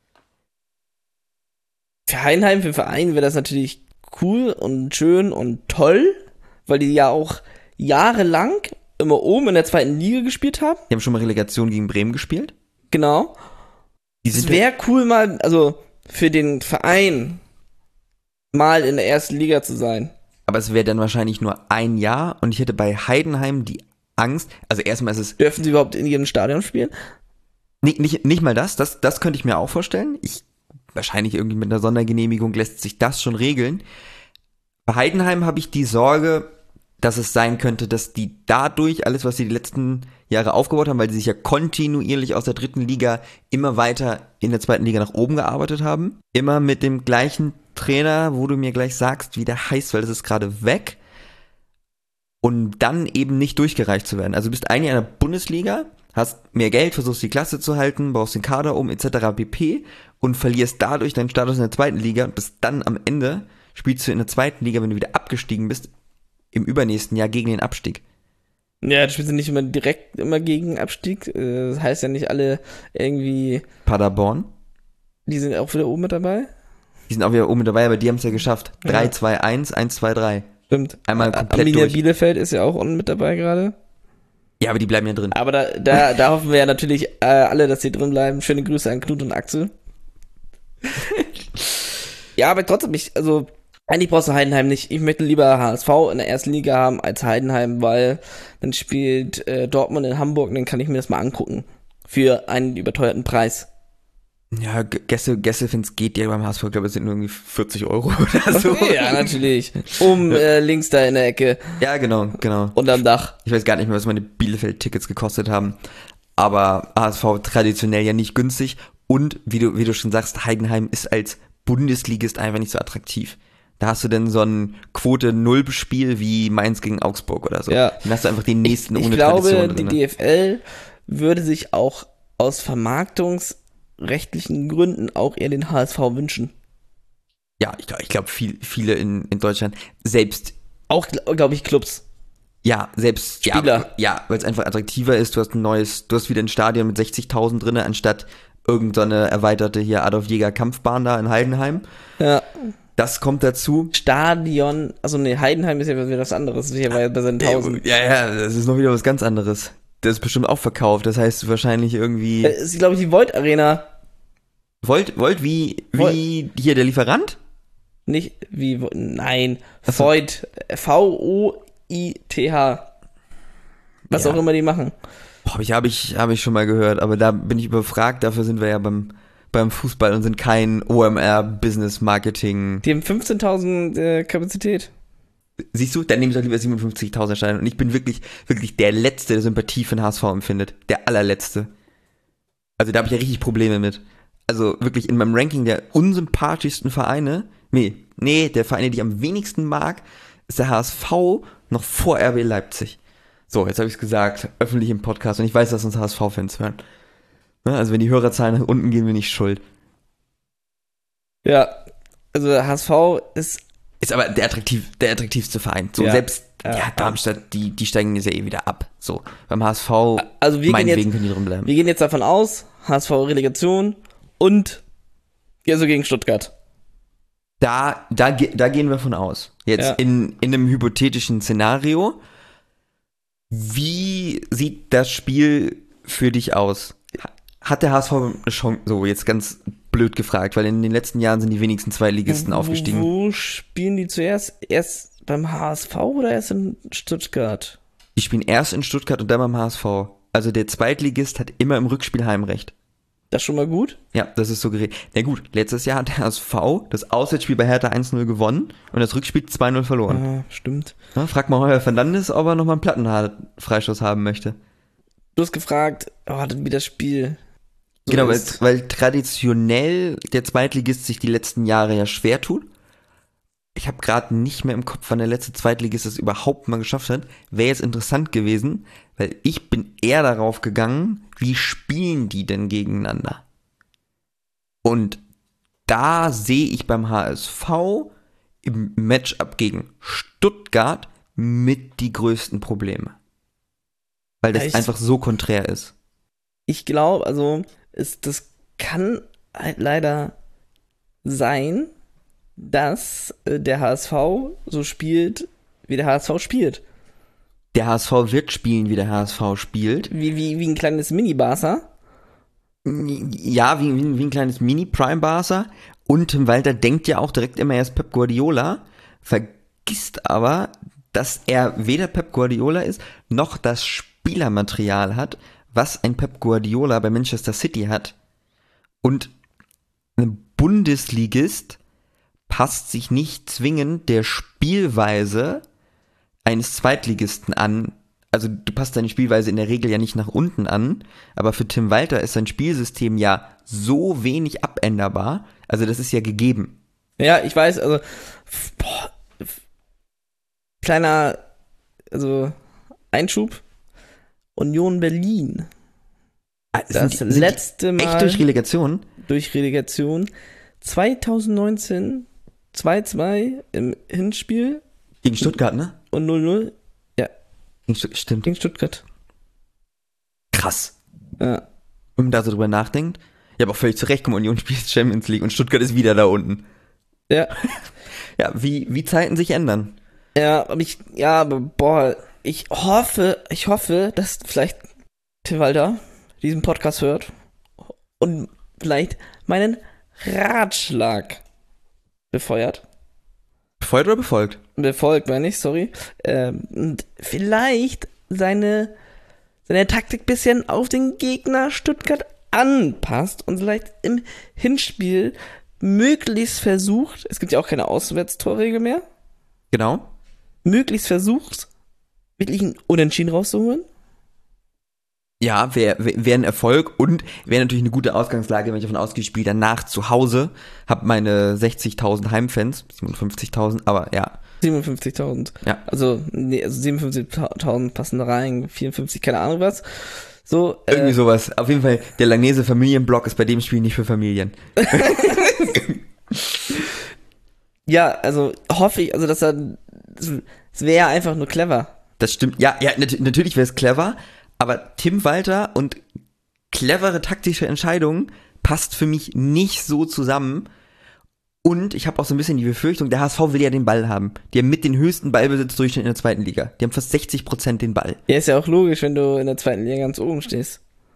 Für Heidenheim, für den Verein wäre das natürlich cool und schön und toll, weil die ja auch jahrelang immer oben in der zweiten Liga gespielt haben. Die haben schon mal Relegation gegen Bremen gespielt. Genau. Die Es sind wäre cool mal, also für den Verein mal in der ersten Liga zu sein. aber es wäre dann wahrscheinlich nur ein Jahr und ich hätte bei Heidenheim die Angst, also erstmal ist es Dürfen sie überhaupt in ihrem Stadion spielen? nicht, nicht, nicht mal das, das, das könnte ich mir auch vorstellen. Ich, wahrscheinlich irgendwie mit einer Sondergenehmigung lässt sich das schon regeln. Bei Heidenheim habe ich die Sorge, dass es sein könnte, dass die dadurch alles, was sie die letzten Jahre aufgebaut haben, weil sie sich ja kontinuierlich aus der dritten Liga immer weiter in der zweiten Liga nach oben gearbeitet haben, immer mit dem gleichen Trainer, wo du mir gleich sagst, wie der heißt, weil das ist gerade weg. und dann eben nicht durchgereicht zu werden. Also du bist eigentlich in der Bundesliga, hast mehr Geld, versuchst die Klasse zu halten, baust den Kader um et cetera pp. Und verlierst dadurch deinen Status in der zweiten Liga und bist dann am Ende, spielst du in der zweiten Liga, wenn du wieder abgestiegen bist, im übernächsten Jahr gegen den Abstieg. Ja, du spielst ja nicht immer direkt immer gegen Abstieg. Äh, Das heißt ja nicht alle irgendwie, Paderborn, die sind auch wieder oben mit dabei. die sind auch wieder oben mit dabei, aber die haben es ja geschafft. Ja. drei zwei eins, eins zwei drei. Stimmt. Einmal Ä- komplett Arminia durch. Bielefeld ist ja auch unten mit dabei gerade. Ja, aber die bleiben ja drin. Aber da, da, da hoffen wir ja natürlich äh, alle, dass sie drin bleiben. Schöne Grüße an Knut und Axel. Ja, aber trotzdem, ich, also, eigentlich brauchst du Heidenheim nicht. Ich möchte lieber H S V in der ersten Liga haben als Heidenheim, weil dann spielt äh, Dortmund in Hamburg und dann kann ich mir das mal angucken. Für einen überteuerten Preis. Ja, G- Gäste, Gästefans geht ja beim H S V, ich glaube, es sind nur irgendwie vierzig Euro oder so. Ja, natürlich. Um äh, links da in der Ecke, Ja, genau, genau. unterm Dach. Ich weiß gar nicht mehr, was meine Bielefeld-Tickets gekostet haben. Aber H S V traditionell ja nicht günstig. Und wie du, wie du schon sagst, Heidenheim ist als Bundesligist einfach nicht so attraktiv. Da hast du denn so ein Quote-Null-Spiel wie Mainz gegen Augsburg oder so. Ja. Dann hast du einfach die nächsten Ich ohne glaube, Tradition die drin. D F L würde sich auch aus vermarktungsrechtlichen Gründen auch eher den H S V wünschen. Ja, ich glaube, ich glaub, viel, viele in, in Deutschland, selbst, Auch, glaube ich, Clubs. ja, selbst Spieler. Ja, ja weil es einfach attraktiver ist. Du hast ein neues, du hast wieder ein Stadion mit sechzigtausend drinne, anstatt irgendeine erweiterte hier Adolf Jäger Kampfbahn da in Heidenheim. Ja. Das kommt dazu. Stadion, also nee, Heidenheim ist ja wieder was anderes. Das ist ja bei, bei seinen tausend. Ja, ja, das ist noch wieder was ganz anderes. Das ist bestimmt auch verkauft. Das heißt wahrscheinlich irgendwie. Äh, ist, glaube ich, die Void Arena. Volt, Volt wie, wie hier der Lieferant? Nicht wie, Vo- nein, Void. V O I T H. Was Ja. auch immer die machen. Boah, hab ich, habe ich, hab ich schon mal gehört, aber da bin ich überfragt. Dafür sind wir ja beim, beim Fußball und sind kein O M R Business Marketing. Die haben fünfzehntausend äh, Kapazität. Siehst du? Dann nehme ich doch lieber siebenundfünfzigtausend Steine. Und ich bin wirklich, wirklich der Letzte, der Sympathie für den H S V empfindet. Der allerletzte. Also da habe ich ja richtig Probleme mit. Also wirklich in meinem Ranking der unsympathischsten Vereine, nee, nee, der Vereine, die ich am wenigsten mag, ist der H S V noch vor R B Leipzig. So, jetzt habe ich es gesagt, öffentlich im Podcast. Und ich weiß, dass uns H S V-Fans hören. Ne, also wenn die Hörerzahlen nach unten gehen, bin ich schuld. Ja, also der H S V ist, Ist aber der, attraktiv, der attraktivste Verein. So, Ja. selbst, Ja. ja, Darmstadt, die, die steigen jetzt ja eh wieder ab. So, beim H S V, also wir gehen meinetwegen jetzt, können die drin bleiben. wir gehen jetzt davon aus, H S V Relegation und ja, so gegen Stuttgart. Da, da, ge- da gehen wir von aus. Jetzt Ja. in, in einem hypothetischen Szenario. Wie sieht das Spiel für dich aus? Ha- Hat der H S V eine Chance? So, jetzt ganz blöd gefragt, weil in den letzten Jahren sind die wenigsten Zweitligisten aufgestiegen. Wo spielen die zuerst? Erst beim H S V oder erst in Stuttgart? Die spielen erst in Stuttgart und dann beim H S V. Also der Zweitligist hat immer im Rückspiel Heimrecht. Das ist schon mal gut. Ja, das ist so geregelt. Na gut, letztes Jahr hat der H S V das Auswärtsspiel bei Hertha eins null gewonnen und das Rückspiel zwei null verloren. Ja, stimmt. Ja, frag mal Heuer Fernandes, ob er nochmal einen Plattenfreistoß haben möchte. Du hast gefragt, oh, wie das Spiel so Genau, weil, ist. weil traditionell der Zweitligist sich die letzten Jahre ja schwer tut. Ich habe gerade nicht mehr im Kopf, wann der letzte Zweitligist das überhaupt mal geschafft hat. Wäre jetzt interessant gewesen, weil ich bin eher darauf gegangen, wie spielen die denn gegeneinander? Und da sehe ich beim H S V im Matchup gegen Stuttgart mit die größten Probleme. Weil das Echt? einfach so konträr ist. Ich glaube, also, es, das kann halt leider sein, dass äh, der H S V so spielt, wie der H S V spielt. Der H S V wird spielen, wie der H S V spielt. Wie, wie, wie ein kleines Mini-Barca. Ja, wie, wie, wie ein kleines Mini-Prime-Barca. Und Tim Walter denkt ja auch direkt immer, er ist Pep Guardiola, vergisst aber, dass er weder Pep Guardiola ist, noch das Spielermaterial hat, was ein Pep Guardiola bei Manchester City hat. Und ein Bundesligist passt sich nicht zwingend der Spielweise eines Zweitligisten an. Also du passt deine Spielweise in der Regel ja nicht nach unten an, aber für Tim Walter ist sein Spielsystem ja so wenig abänderbar, also das ist ja gegeben. Ja, ich weiß, also, f- boah, f- kleiner also Einschub, Union Berlin. Das sind, sind letzte Mal echt durch Relegation? Durch Relegation. zwanzig neunzehn zwei zwei im Hinspiel. Gegen Stuttgart, ne? Und null null. Ja. Gegen Stutt- Stimmt. Gegen Stuttgart. Krass. Ja. Wenn man da so drüber nachdenkt. Ja, aber auch völlig zu Recht, komm, Union spielt Champions League und Stuttgart ist wieder da unten. Ja. Ja, wie, wie Zeiten sich ändern. Ja, aber ich, ja, aber boah, ich hoffe, ich hoffe, dass vielleicht Tim Walter diesen Podcast hört und vielleicht meinen Ratschlag befeuert. Befeuert oder befolgt? Befolgt, meine ich, sorry. Ähm, und vielleicht seine, seine Taktik bisschen auf den Gegner Stuttgart anpasst und vielleicht im Hinspiel möglichst versucht, es gibt ja auch keine Auswärtstorregel mehr, Genau. möglichst versucht, wirklich ein Unentschieden rauszuholen. Ja, wäre wär, wär ein Erfolg und wäre natürlich eine gute Ausgangslage, wenn ich davon ausgehe, ich spiele danach zu Hause, habe meine sechzigtausend Heimfans, siebenundfünfzigtausend, aber ja. siebenundfünfzigtausend. Ja. Also, nee, also siebenundfünfzigtausend passen da rein, vierundfünfzig, keine Ahnung was. So, äh, Irgendwie sowas. Auf jeden Fall, der Langnese Familienblock ist bei dem Spiel nicht für Familien. Ja, also hoffe ich, also dass er, es wäre ja einfach nur clever. Das stimmt. Ja, ja, nat- natürlich wäre es clever, aber Tim Walter und clevere taktische Entscheidungen passt für mich nicht so zusammen. Und ich habe auch so ein bisschen die Befürchtung, der H S V will ja den Ball haben. Die haben mit den höchsten Ballbesitzdurchschnitt in der zweiten Liga. Die haben fast sechzig Prozent den Ball. Ja, ist ja auch logisch, wenn du in der zweiten Liga ganz oben stehst.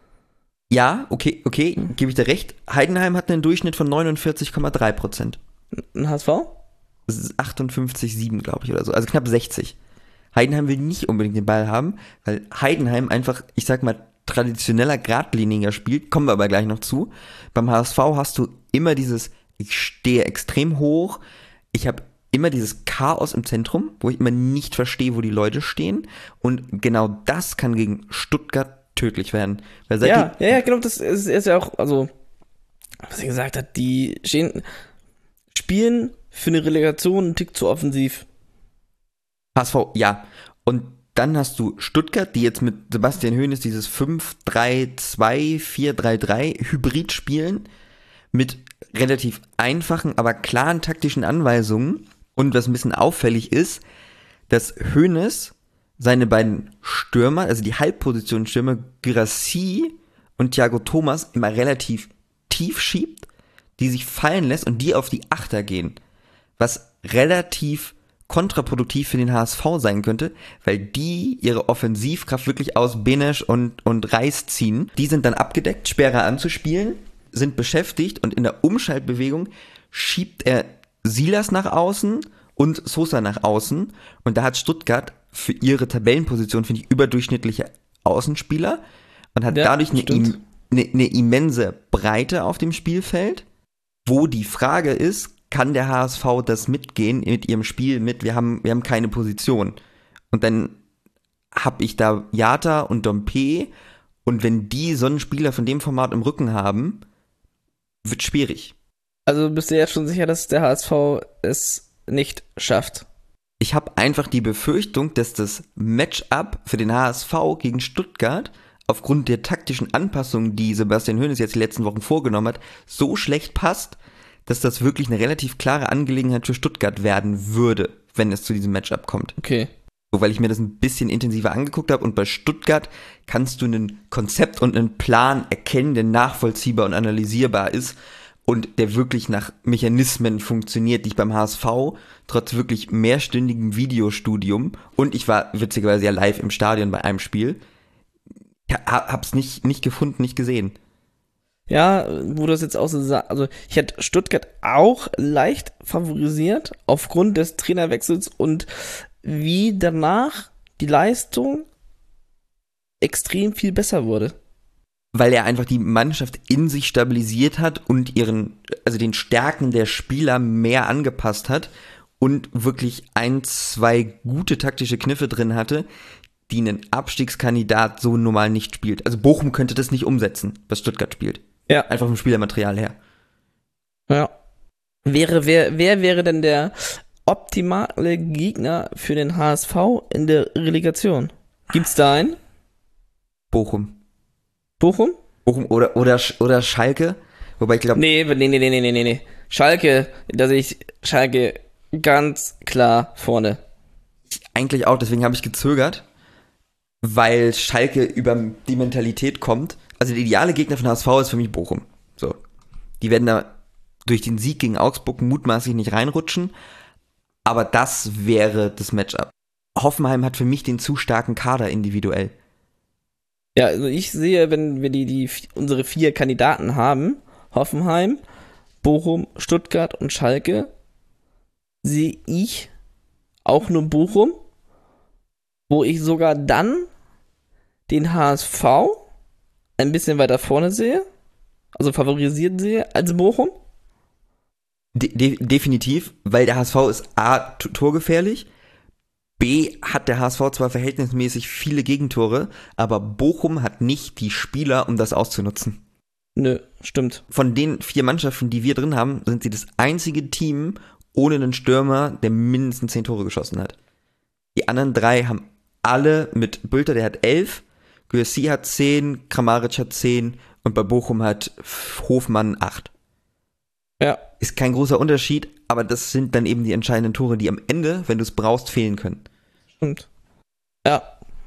Ja, okay, okay, gebe ich dir recht. Heidenheim hat einen Durchschnitt von neunundvierzig Komma drei Prozent. Ein H S V? Das ist achtundfünfzig Komma sieben, glaube ich, oder so. Also knapp sechzig. Heidenheim will nicht unbedingt den Ball haben, weil Heidenheim einfach, ich sag mal, traditioneller Gradliniger spielt. Kommen wir aber gleich noch zu. Beim H S V hast du immer dieses, ich stehe extrem hoch, ich habe immer dieses Chaos im Zentrum, wo ich immer nicht verstehe, wo die Leute stehen. Und genau das kann gegen Stuttgart tödlich werden. Weil seit Ja, ja, ja, genau, das ist, ist ja auch, also, was er gesagt hat, die stehen, spielen für eine Relegation einen Tick zu offensiv. H S V, ja. Und dann hast du Stuttgart, die jetzt mit Sebastian Hoeneß dieses fünf drei zwei, vier drei drei Hybrid spielen, mit relativ einfachen, aber klaren taktischen Anweisungen. Und was ein bisschen auffällig ist, dass Hoeneß seine beiden Stürmer, also die Halbpositionsstürmer, Guirassy und Thiago Thomas, immer relativ tief schiebt, die sich fallen lässt und die auf die Achter gehen. Was relativ kontraproduktiv für den H S V sein könnte, weil die ihre Offensivkraft wirklich aus Benesch und, und Reis ziehen. Die sind dann abgedeckt, schwerer anzuspielen, sind beschäftigt und in der Umschaltbewegung schiebt er Silas nach außen und Sosa nach außen. Und da hat Stuttgart für ihre Tabellenposition, finde ich, überdurchschnittliche Außenspieler und hat Ja, dadurch eine, stimmt. im, eine, eine immense Breite auf dem Spielfeld, wo die Frage ist, kann der H S V das mitgehen mit ihrem Spiel mit, wir haben, wir haben keine Position. Und dann habe ich da Jata und Dompe und wenn die so einen Spieler von dem Format im Rücken haben, wird schwierig. Also bist du jetzt schon sicher, dass der H S V es nicht schafft? Ich habe einfach die Befürchtung, dass das Matchup für den H S V gegen Stuttgart aufgrund der taktischen Anpassungen, die Sebastian Hoeneß jetzt die letzten Wochen vorgenommen hat, so schlecht passt, dass das wirklich eine relativ klare Angelegenheit für Stuttgart werden würde, wenn es zu diesem Matchup kommt. Okay. So, weil ich mir das ein bisschen intensiver angeguckt habe und bei Stuttgart kannst du ein Konzept und einen Plan erkennen, der nachvollziehbar und analysierbar ist und der wirklich nach Mechanismen funktioniert, die ich beim H S V trotz wirklich mehrstündigem Videostudium und ich war witzigerweise ja live im Stadion bei einem Spiel, ja, hab's nicht, nicht gefunden, nicht gesehen. Ja, wo du das jetzt auch so sagst, also ich hätte Stuttgart auch leicht favorisiert aufgrund des Trainerwechsels und wie danach die Leistung extrem viel besser wurde. Weil er einfach die Mannschaft in sich stabilisiert hat und ihren, also den Stärken der Spieler mehr angepasst hat und wirklich ein, zwei gute taktische Kniffe drin hatte, die ein Abstiegskandidat so normal nicht spielt. Also Bochum könnte das nicht umsetzen, was Stuttgart spielt. Ja. Einfach vom Spielermaterial her. Ja. Wäre, wer, wer wäre denn der optimale Gegner für den H S V in der Relegation? Gibt's da einen? Bochum. Bochum? Bochum oder, oder, oder Schalke. Wobei ich glaube... Nee, nee, nee, nee, nee, nee, nee. Schalke, da sehe ich Schalke ganz klar vorne. Eigentlich auch, deswegen habe ich gezögert, weil Schalke über die Mentalität kommt. Also der ideale Gegner von H S V ist für mich Bochum. So. Die werden da durch den Sieg gegen Augsburg mutmaßlich nicht reinrutschen, aber das wäre das Matchup. Hoffenheim hat für mich den zu starken Kader individuell. Ja, also ich sehe, wenn wir die, die unsere vier Kandidaten haben, Hoffenheim, Bochum, Stuttgart und Schalke, sehe ich auch nur Bochum, wo ich sogar dann den H S V ein bisschen weiter vorne sehe, also favorisiert sehe als Bochum. De- de- definitiv, weil der H S V ist A, t- torgefährlich, B, hat der H S V zwar verhältnismäßig viele Gegentore, aber Bochum hat nicht die Spieler, um das auszunutzen. Nö, stimmt. Von den vier Mannschaften, die wir drin haben, sind sie das einzige Team ohne einen Stürmer, der mindestens zehn Tore geschossen hat. Die anderen drei haben alle mit Bülter, der hat elf, Guirassy hat zehn, Kramaric hat zehn und bei Bochum hat Hofmann acht. Ja. Ist kein großer Unterschied, aber das sind dann eben die entscheidenden Tore, die am Ende, wenn du es brauchst, fehlen können. Stimmt. Ja.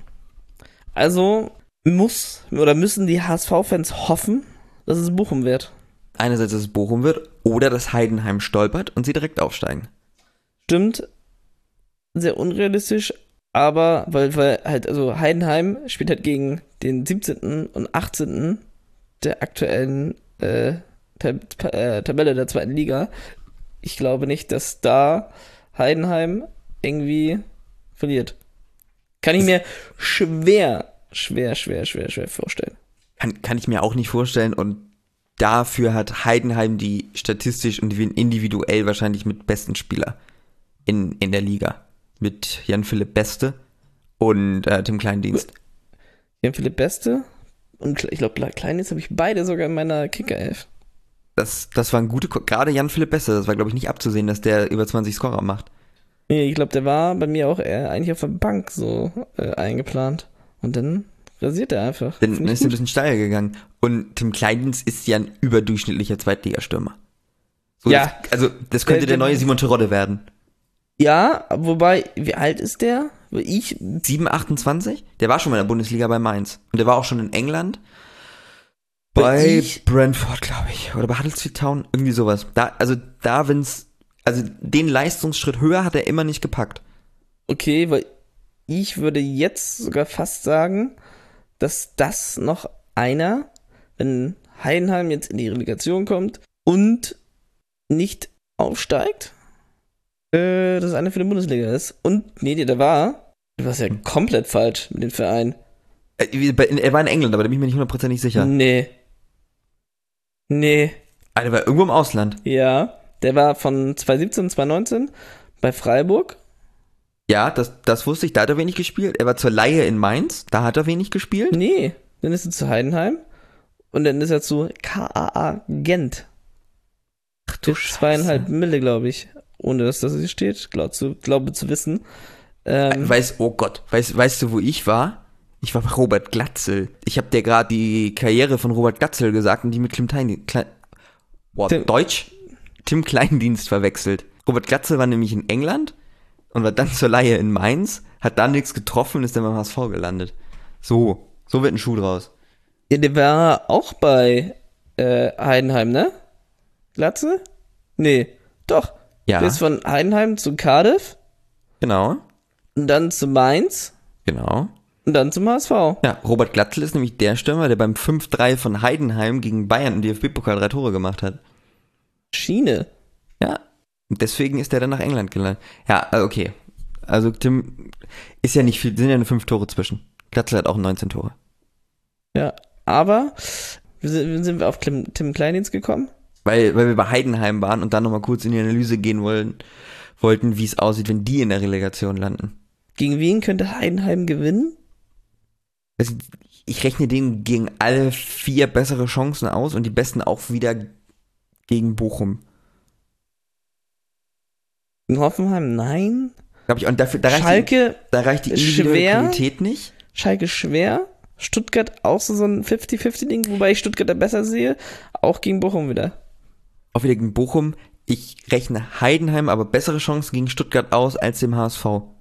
Also muss oder müssen die H S V-Fans hoffen, dass es Bochum wird. Einerseits, dass es Bochum wird oder dass Heidenheim stolpert und sie direkt aufsteigen. Stimmt. Sehr unrealistisch, aber weil, weil halt, also Heidenheim spielt halt gegen den siebzehnten und achtzehnten der aktuellen äh, Tab- äh, Tabelle der zweiten Liga. Ich glaube nicht, dass da Heidenheim irgendwie verliert. Kann ich mir schwer, schwer, schwer, schwer, schwer vorstellen. Kann, kann ich mir auch nicht vorstellen und dafür hat Heidenheim die statistisch und individuell wahrscheinlich mit besten Spieler in, in der Liga. Mit Jan-Philipp Beste und äh, Tim Kleindienst. Jan-Philipp Beste und ich glaube, Kleindienst habe ich beide sogar in meiner Kicker-Elf. Das, das waren gute, gerade Jan-Philipp Beste, das war glaube ich nicht abzusehen, dass der über zwanzig Scorer macht. Nee, ich glaube, der war bei mir auch eher eigentlich auf der Bank so äh, eingeplant. Und dann rasiert er einfach. Dann ist er ein bisschen steil gegangen. Und Tim Kleindienst ist ja ein überdurchschnittlicher Zweitligastürmer. So, ja. Das, also, das könnte der, der neue Simon Terodde werden. Ja, wobei, wie alt ist der? Ich. sieben, achtundzwanzig? Der war schon mal in der Bundesliga bei Mainz. Und der war auch schon in England. Bei ich, Brentford, glaube ich. Oder bei Huddersfield Town. Irgendwie sowas. Da, also, da, wenn's. Also, den Leistungsschritt höher hat er immer nicht gepackt. Okay, weil ich würde jetzt sogar fast sagen, dass das noch einer, wenn Heidenheim jetzt in die Relegation kommt und nicht aufsteigt, äh, dass einer für die Bundesliga ist. Und, nee, der war, du warst ja komplett falsch mit dem Verein. Er war in England, aber da bin ich mir nicht hundertprozentig sicher. Nee. Nee. Ah, der war irgendwo im Ausland. Ja, der war von zwanzig siebzehn, zwanzig neunzehn bei Freiburg. Ja, das, das wusste ich, da hat er wenig gespielt. Er war zur Leihe in Mainz, da hat er wenig gespielt. Nee, dann ist er zu Heidenheim und dann ist er zu K A A Gent. Ach du Für zweieinhalb Mille, glaube ich. Ohne dass das hier steht, glaub zu, glaube zu wissen. Ähm, Weiß, oh Gott, weißt, weißt du, wo ich war? Ich war bei Robert Glatzel. Ich habe dir gerade die Karriere von Robert Glatzel gesagt und die mit Tim Kleindienst, Klein, boah, Tim, Deutsch? Tim Kleindienst verwechselt. Robert Glatzel war nämlich in England und war dann zur Leihe in Mainz, hat dann nichts getroffen und ist dann beim H S V gelandet. So, so wird ein Schuh draus. Ja, der war auch bei äh, Heidenheim, ne? Glatze? Nee, doch. Ja. Der ist von Heidenheim zu Cardiff. Genau. Und dann zu Mainz. Genau. Und dann zum H S V. Ja, Robert Glatzel ist nämlich der Stürmer, der beim fünf drei von Heidenheim gegen Bayern im D F B-Pokal drei Tore gemacht hat. Schiene. Ja, und deswegen ist er dann nach England gelandet. Ja, okay. Also Tim ist ja nicht viel, sind ja nur fünf Tore zwischen. Glatzel hat auch neunzehn Tore. Ja, aber wie sind, wie sind wir auf Tim, Tim Kleindienst gekommen? Weil, weil wir bei Heidenheim waren und dann nochmal kurz in die Analyse gehen wollen, wollten, wie es aussieht, wenn die in der Relegation landen. Gegen wen könnte Heidenheim gewinnen? Also, ich rechne denen gegen alle vier bessere Chancen aus und die besten auch wieder gegen Bochum. In Hoffenheim, nein. Glaube ich. Und dafür, da reicht Schalke die, da reicht die individuelle schwer. Qualität nicht. Schalke schwer. Stuttgart auch so ein fünfzig fünfzig-Ding, wobei ich Stuttgart da besser sehe. Auch gegen Bochum wieder. Auch wieder gegen Bochum. Ich rechne Heidenheim aber bessere Chancen gegen Stuttgart aus als dem H S V.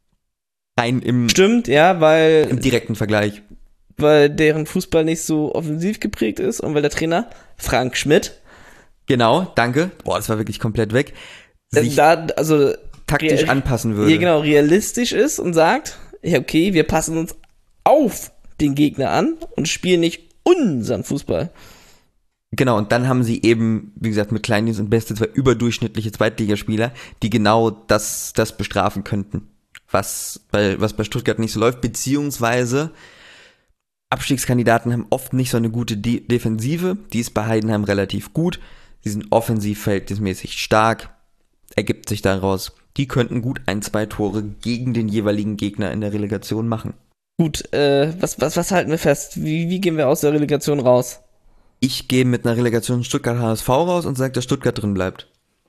Rein im, Stimmt, ja, weil, im direkten Vergleich. weil deren Fußball nicht so offensiv geprägt ist und weil der Trainer Frank Schmidt Genau, danke. Boah, das war wirklich komplett weg. Sich da, also taktisch rea- anpassen würde. hier genau realistisch ist und sagt, ja okay, wir passen uns auf den Gegner an und spielen nicht unseren Fußball. Genau, und dann haben sie eben, wie gesagt, mit Kleindienst und Beste zwei überdurchschnittliche Zweitligaspieler, die genau das, das bestrafen könnten. Was bei, was bei Stuttgart nicht so läuft, beziehungsweise Abstiegskandidaten haben oft nicht so eine gute De- Defensive, die ist bei Heidenheim relativ gut, sie sind offensiv verhältnismäßig stark, ergibt sich daraus, die könnten gut ein, zwei Tore gegen den jeweiligen Gegner in der Relegation machen. Gut, äh, was, was, was halten wir fest? Wie, wie gehen wir aus der Relegation raus? Ich gehe mit einer Relegation Stuttgart H S V raus und sage, dass Stuttgart drin bleibt.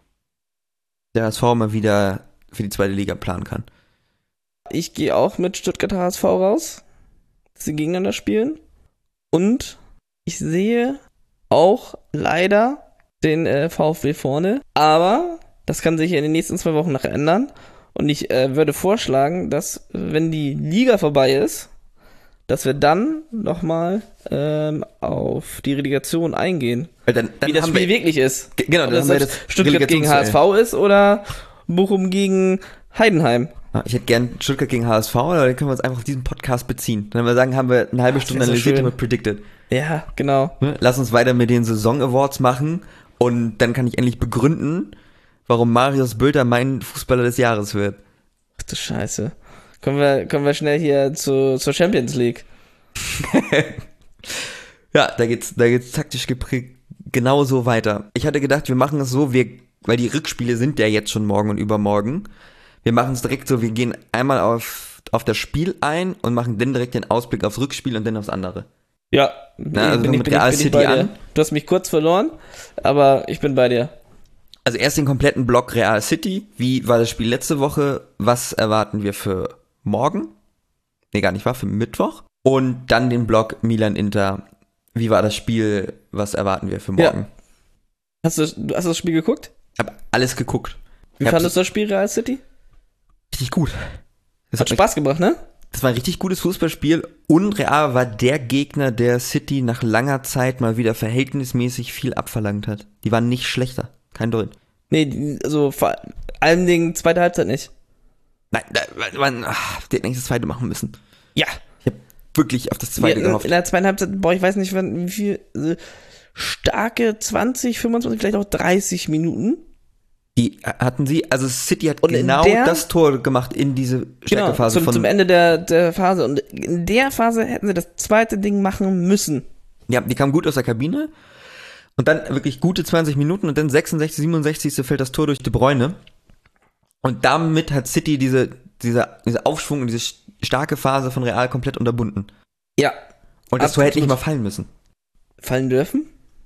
Der H S V mal wieder für die zweite Liga planen kann. Ich gehe auch mit Stuttgart H S V raus, dass sie gegeneinander spielen. Und ich sehe auch leider den äh, VfB vorne. Aber das kann sich ja in den nächsten zwei Wochen noch ändern. Und ich äh, würde vorschlagen, dass, wenn die Liga vorbei ist, dass wir dann nochmal ähm, auf die Relegation eingehen. Weil dann, dann wie das haben Spiel wir, wirklich ist. Ge- genau, Ob dann das haben wir jetzt das Stuttgart gegen H S V ist oder Bochum gegen Heidenheim. Ah, Ich hätte gern Stuttgart gegen H S V, aber dann können wir uns einfach auf diesen Podcast beziehen. Dann wir sagen, haben wir eine halbe Das Stunde wär so analysiert schön. und predicted. Ja, genau. Ne? Lass uns weiter mit den Saison-Awards machen und dann kann ich endlich begründen, warum Marius Bülter mein Fußballer des Jahres wird. Ach du Scheiße. Kommen wir, kommen wir schnell hier zu, zur Champions League. Ja, da geht's, da geht's taktisch geprägt genauso weiter. Ich hatte gedacht, wir machen es so, wir, weil die Rückspiele sind ja jetzt schon morgen und übermorgen. Wir machen es direkt so, wir gehen einmal auf, auf das Spiel ein und machen dann direkt den Ausblick aufs Rückspiel und dann aufs andere. Ja, Na, also bin, ich, mit bin, ich, Real bin ich City bei dir. an. Du hast mich kurz verloren, aber ich bin bei dir. Also erst den kompletten Block Real City. Wie war das Spiel letzte Woche? Was erwarten wir für morgen? Nee, gar nicht wahr, für Mittwoch. Und dann den Block Milan-Inter. Wie war das Spiel? Was erwarten wir für morgen? Ja. Hast du, hast du das Spiel geguckt? Ich habe alles geguckt. Wie Ich hab's fandest du das Spiel Real City? richtig gut. Das Hat hat Spaß gemacht, ne? Das war ein richtig gutes Fußballspiel und Real war der Gegner, der City nach langer Zeit mal wieder verhältnismäßig viel abverlangt hat. Die waren nicht schlechter, kein Deut. Nee, die- also vor allen Dingen zweite Halbzeit nicht. Nein, da, man, ach, die hätten eigentlich das zweite machen müssen. Ja. Ich habe wirklich auf das Wir zweite hatten gehofft. in der zweiten Halbzeit, boah, ich weiß nicht, wann- wie viel, also starke zwanzig, fünfundzwanzig, vielleicht auch dreißig Minuten. Die hatten sie, also City hat Und in genau der- das Tor gemacht in diese Stärkephase zum, von. zum Ende der, der Phase. Und in der Phase hätten sie das zweite Ding machen müssen. Ja, die kam gut aus der Kabine. Und dann wirklich gute zwanzig Minuten und dann sechsundsechzig, siebenundsechzig fällt das Tor durch De Bruyne. Und damit hat City diese, diese, diese Aufschwung und diese starke Phase von Real komplett unterbunden. Ja. Und das Tor hätte nicht Absolut. mal fallen müssen. Fallen dürfen?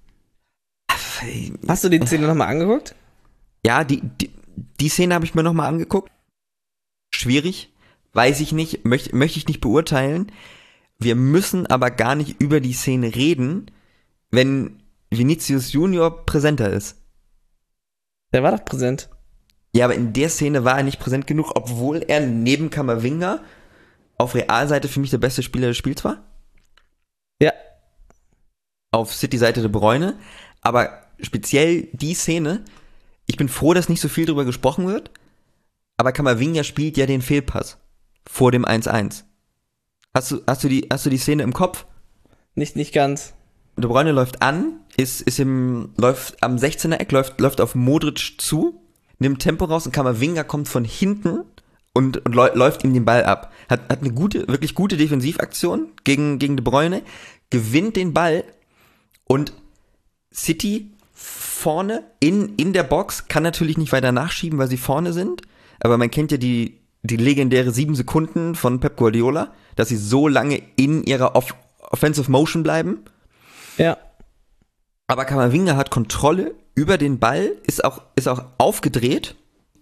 Hast du die Szene nochmal angeguckt? Ja, die, die, die Szene habe ich mir nochmal angeguckt. Schwierig, weiß ich nicht, möchte möchte ich nicht beurteilen. Wir müssen aber gar nicht über die Szene reden, wenn Vinicius Junior präsenter ist. Der war doch präsent. Ja, aber in der Szene war er nicht präsent genug, obwohl er neben Camavinga auf Realseite für mich der beste Spieler des Spiels war. Ja. Auf City-Seite De Bruyne. Aber speziell die Szene, ich bin froh, dass nicht so viel drüber gesprochen wird, aber Camavinga spielt ja den Fehlpass vor dem eins eins. Hast du, hast du die, hast du die Szene im Kopf? Nicht, nicht ganz. De Bruyne läuft an, ist, ist im, läuft am sechzehner Eck, läuft, läuft auf Modric zu, nimmt Tempo raus und Camavinga kommt von hinten und, und läu- läuft ihm den Ball ab. Hat, hat eine gute, wirklich gute Defensivaktion gegen, gegen De Bruyne, gewinnt den Ball und City vorne in, in der Box kann natürlich nicht weiter nachschieben, weil sie vorne sind, aber man kennt ja die, die legendäre sieben Sekunden von Pep Guardiola, dass sie so lange in ihrer Off- Offensive Motion bleiben. Ja. Aber Camavinga hat Kontrolle über den Ball, ist auch, ist auch aufgedreht,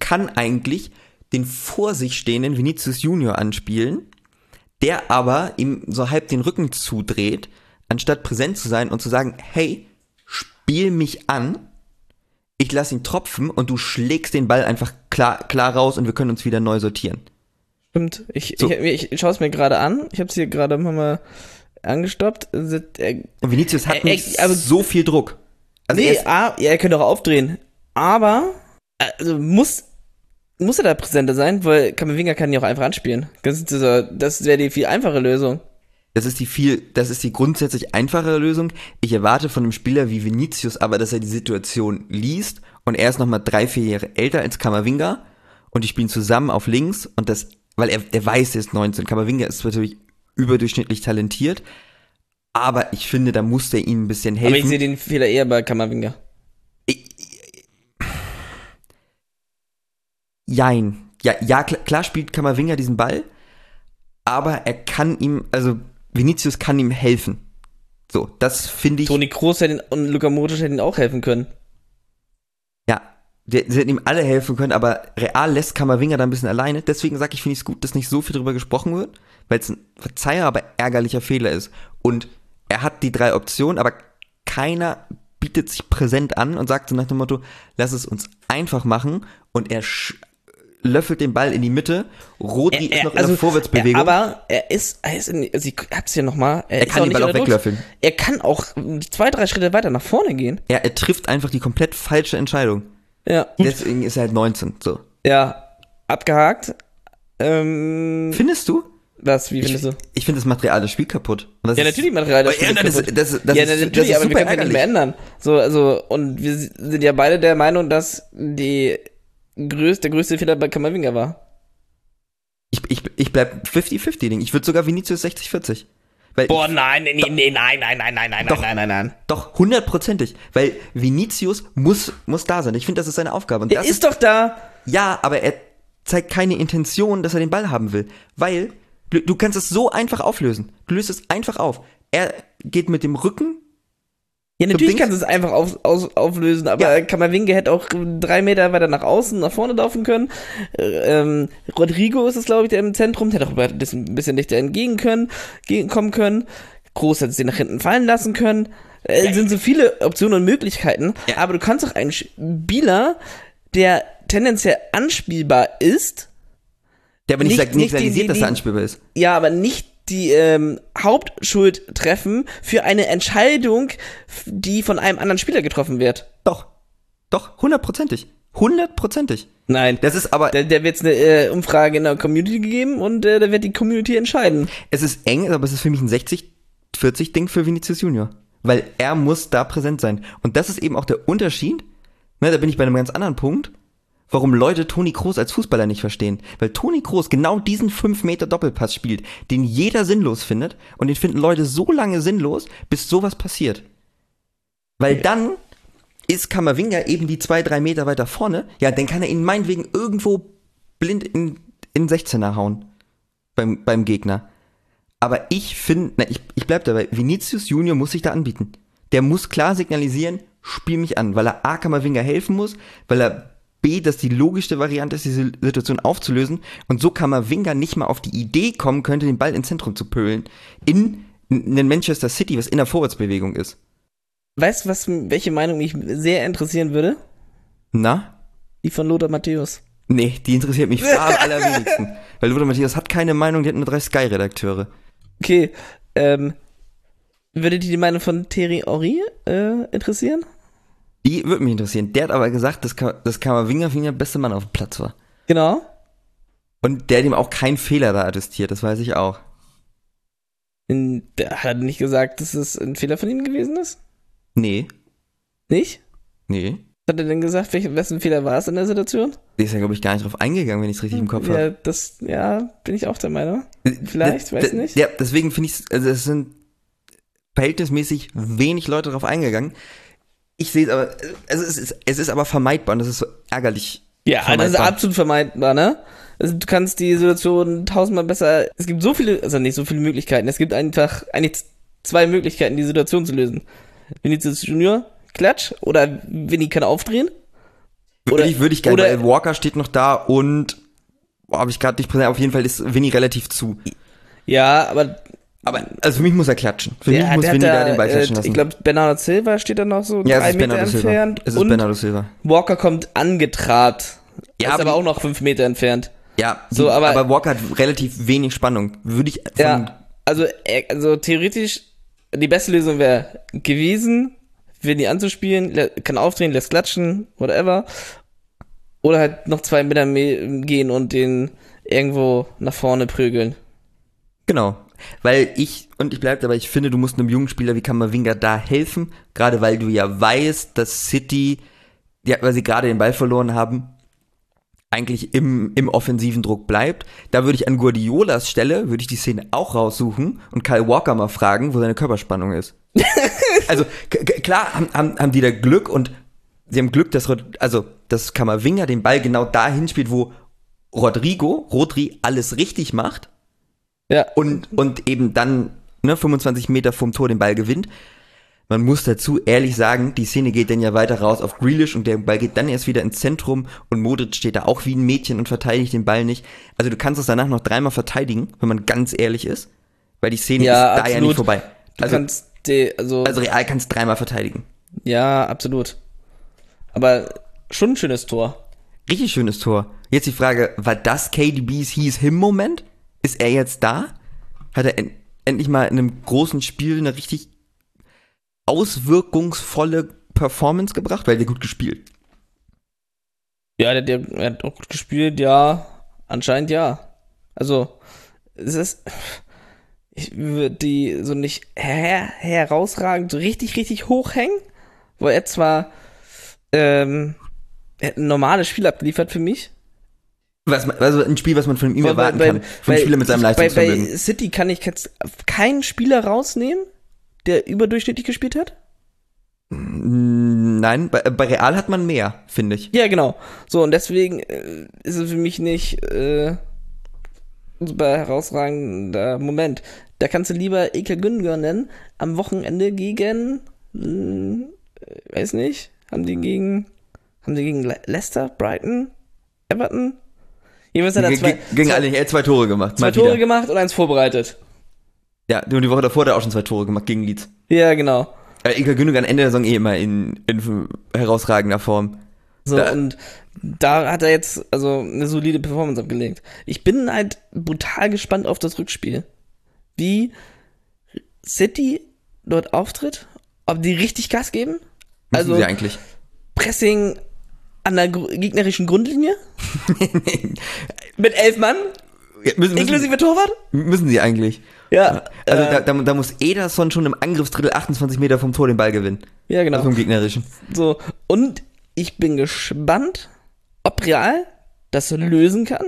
kann eigentlich den vor sich stehenden Vinicius Junior anspielen, der aber ihm so halb den Rücken zudreht, anstatt präsent zu sein und zu sagen, hey, spiel mich an, ich lasse ihn tropfen und du schlägst den Ball einfach klar, klar raus und wir können uns wieder neu sortieren. Stimmt, ich, So. ich, ich schaue es mir gerade an, ich habe es hier gerade mal angestoppt. Er, Und Vinicius hat er- nicht also- so viel Druck. Also nee, er ist, ah, ja, er könnte auch aufdrehen, aber also muss, muss er da präsenter sein, weil Camavinga kann ihn auch einfach anspielen. Das, ist dieser- das wäre die viel einfache Lösung. das ist die viel, das ist die grundsätzlich einfache Lösung. Ich erwarte von einem Spieler wie Vinicius aber, dass er die Situation liest und er ist nochmal drei, vier Jahre älter als Camavinga und die spielen zusammen auf links und das, weil er, er weiß, er ist neunzehn. Camavinga ist natürlich überdurchschnittlich talentiert, aber ich finde, da muss der ihm ein bisschen helfen. Aber ich sehe den Fehler eher bei Camavinga. Jein. Ja, ja klar, klar spielt Camavinga diesen Ball, aber er kann ihm, also Vinicius kann ihm helfen. So, das finde ich. Toni Kroos hätte ihn, und Luka Modric hätten ihm auch helfen können. Ja, die, sie hätten ihm alle helfen können, aber Real lässt Camavinga da ein bisschen alleine. Deswegen sage ich, finde ich es gut, dass nicht so viel drüber gesprochen wird, weil es ein Verzeiher, aber ärgerlicher Fehler ist. Und er hat die drei Optionen, aber keiner bietet sich präsent an und sagt so nach dem Motto, lass es uns einfach machen und er sch- löffelt den Ball in die Mitte. Rodri ist noch in der Vorwärtsbewegung. Er, aber er ist, er ist in, also ich hab's hier nochmal. Er, Er ist kann auch den nicht Ball auch unter Druck. weglöffeln. Er kann auch zwei, drei Schritte weiter nach vorne gehen. Er, er trifft einfach die komplett falsche Entscheidung. Ja. Deswegen ist er halt neunzehn. So. Ja. Abgehakt. Ähm, Findest du? was, wie Ich, findest du? ich finde das Material des Spiel kaputt. Und das Ja, ist- natürlich Material. Ja, das, kaputt. ist- das, ist- das ja, ist, natürlich, das ist aber wir super können es nicht ärgerlich. mehr ändern. So, also, und wir sind ja beide der Meinung, dass die größte, der größte Fehler bei Camavinga war. Ich, ich, ich bleib fünfzig fünfzig Ding. Ich würde sogar Vinicius sechzig vierzig. Weil Boah, ich, nein, nee, nee, nein, nein, nein, nein, nein, Doch. nein, nein, nein. doch, hundertprozentig. Weil Vinicius muss, muss da sein. Ich finde, das ist seine Aufgabe. Und Er das ist doch da. ja, aber er zeigt keine Intention, dass er den Ball haben will. Weil du, du kannst es so einfach auflösen. Du löst es einfach auf. Er geht mit dem Rücken. Ja, natürlich Dings- kannst du es einfach auf, auf, auflösen, aber Ja. Camavinga hätte auch drei Meter weiter nach außen, nach vorne laufen können. Äh, Ähm, Rodrigo ist es, glaube ich, der im Zentrum, der hätte auch ein bisschen, ein bisschen dichter entgegen können, kommen können. Groß hätte sie nach hinten fallen lassen können. Es äh, sind so viele Optionen und Möglichkeiten, Ja. aber du kannst auch einen Spieler, der tendenziell anspielbar ist, Der aber nicht, Nicht- sagt, nicht nicht die- signalisiert, die- dass er die- anspielbar ist. ja, aber nicht die ähm, Hauptschuld treffen für eine Entscheidung, f- die von einem anderen Spieler getroffen wird. Doch. Doch, hundertprozentig. Hundertprozentig. Nein. Das ist aber, Da, da wird es eine äh, Umfrage in der Community gegeben und äh, da wird die Community entscheiden. es ist eng, aber es ist für mich ein sechzig vierzig Ding für Vinicius Junior. Weil er muss da präsent sein. Und das ist eben auch der Unterschied. Ne, da bin ich bei einem ganz anderen Punkt. Warum Leute Toni Kroos als Fußballer nicht verstehen. Weil Toni Kroos genau diesen fünf Meter Doppelpass spielt, den jeder sinnlos findet. Und den finden Leute so lange sinnlos, bis sowas passiert. Weil dann ist Camavinga eben die zwei, drei Meter weiter vorne. Ja, dann kann er ihn meinetwegen irgendwo blind in, in sechzehner hauen. Beim, beim Gegner. Aber ich finde, ich, ich bleib dabei, Vinicius Junior muss sich da anbieten. Der muss klar signalisieren, spiel mich an, weil er A, Camavinga helfen muss, weil er B, dass die logischste Variante ist, diese Situation aufzulösen und so Camavinga nicht mal auf die Idee kommen könnte, den Ball ins Zentrum zu pölen. In, in den Manchester City, was in der Vorwärtsbewegung ist. Weißt du, was, welche Meinung mich sehr interessieren würde? Na? Die von Lothar Matthäus. Nee, die interessiert mich am allerwenigsten. Weil Lothar Matthäus hat keine Meinung, die hat nur drei Sky-Redakteure. Okay, ähm, würde dich die Meinung von Thierry Henry äh, interessieren? Die würde mich interessieren. Der hat aber gesagt, dass, Ka- dass Camavinga für ihn der beste Mann auf dem Platz war. Genau. Und der hat ihm auch keinen Fehler da attestiert, das weiß ich auch. In, der hat nicht gesagt, dass es ein Fehler von ihm gewesen ist? Nee, Nicht? nee. Was hat er denn gesagt, welch, wessen Fehler war es in der Situation? Der ist ja, glaube ich, gar nicht drauf eingegangen, wenn ich es richtig im Kopf Ja, habe. das, ja, bin ich auch der Meinung. Vielleicht, D- weiß d- nicht. Ja, deswegen finde ich, also es sind verhältnismäßig wenig Leute drauf eingegangen. Ich sehe es aber, also es ist, es ist aber vermeidbar und das ist so ärgerlich. Ja, das ist vermeidbar. absolut vermeidbar, ne? Also du kannst die Situation tausendmal besser, es gibt so viele, also nicht so viele Möglichkeiten, es gibt einfach eigentlich zwei Möglichkeiten, die Situation zu lösen. Vinicius Junior, Klatsch, oder Vinny kann aufdrehen. Würde Oder- ich, würde ich gerne, oder- weil Walker steht noch da und, boah, habe ich gerade nicht präsent, auf jeden Fall ist Vinny relativ zu. Ja, aber Aber, also für mich muss er klatschen. Für der, mich muss der hat Vinny da, da, den Ball äh, klatschen lassen. ich glaube, Bernardo Silva steht da noch so ja, es drei ist Meter Bernardo Silva. entfernt. Es ist und Bernardo Silva. Walker kommt angetrabt. Ja, ist aber aber die- auch noch fünf Meter entfernt. Ja, So, die, aber- aber, Walker hat relativ wenig Spannung. Würde ich von, Ja, also, er- also theoretisch, die beste Lösung wäre gewesen, Vinny anzuspielen, lä- kann aufdrehen, lässt klatschen, whatever. Oder halt noch zwei Meter me- gehen und den irgendwo nach vorne prügeln. Genau. Weil ich, und ich bleibe dabei, ich finde, du musst einem jungen Spieler wie Kamavinga da helfen, gerade weil du ja weißt, dass City, ja, weil sie gerade den Ball verloren haben, eigentlich im, im offensiven Druck bleibt. Da würde ich an Guardiolas Stelle, würde ich die Szene auch raussuchen und Kyle Walker mal fragen, wo seine Körperspannung ist. Also, k- k- klar haben, haben, haben die da Glück und sie haben Glück, dass, Rod- also, dass Kamavinga den Ball genau dahin spielt, wo Rodrigo, Rodri alles richtig macht. Ja. Und, und eben dann ne, fünfundzwanzig Meter vom Tor den Ball gewinnt. Man muss dazu ehrlich sagen, die Szene geht dann ja weiter raus auf Grealish und der Ball geht dann erst wieder ins Zentrum und Modric steht da auch wie ein Mädchen und verteidigt den Ball nicht. Also du kannst es danach noch dreimal verteidigen, wenn man ganz ehrlich ist, weil die Szene Ja, ist da ja absolut. nicht vorbei. Du Also, kannst die, also, also Real kannst dreimal verteidigen. ja, absolut. Aber schon ein schönes Tor. Richtig schönes Tor. Jetzt die Frage, war das K D B's He's-Him-Moment? Ist er jetzt da? Hat er en- endlich mal in einem großen Spiel eine richtig auswirkungsvolle Performance gebracht? Weil der gut gespielt. Ja, der, der, der hat auch gut gespielt, ja. Anscheinend ja. Also, es ist. Ich würde die so nicht her herausragend so richtig, richtig hoch hängen, wo er zwar ähm, er hat ein normales Spiel abgeliefert für mich. Was, man- also ein Spiel, was man von ihm Weil- erwarten weil- kann. Von weil Spieler mit seinem ich- bei, Leistungsvermögen. bei City kann ich jetzt keinen Spieler rausnehmen, der überdurchschnittlich gespielt hat. Mm, Nein, bei, bei Real hat man mehr, finde ich. Ja, genau. So, und deswegen äh, ist es für mich nicht äh, ein super herausragender Moment. Da kannst du lieber Ilkay Gündogan nennen, am Wochenende gegen, mh, weiß nicht, haben die gegen, haben die gegen Le Leicester, Brighton, Everton? Jedenfalls hat er Ge- zwei, ge- Gegen zwei, alle, er hat zwei Tore gemacht. zwei mal Tore wieder. gemacht und eins vorbereitet. Ja, und die Woche davor hat er auch schon zwei Tore gemacht gegen Leeds. Ja, genau. Äh, Ilkay Gündogan Ende der Saison eh immer in, in herausragender Form. So, Da- und da hat er jetzt also eine solide Performance abgelegt. Ich bin halt brutal gespannt auf das Rückspiel. Wie City dort auftritt, ob die richtig Gas geben. Müssen Also sie eigentlich. Pressing an der gr- gegnerischen Grundlinie mit elf Mann, Ja, müssen, müssen, inklusive Torwart. müssen sie eigentlich. Ja, Also äh, da, da, da muss Ederson schon im Angriffsdrittel achtundzwanzig Meter vom Tor den Ball gewinnen. ja genau. Also vom gegnerischen. So, und ich bin gespannt, ob Real das lösen kann.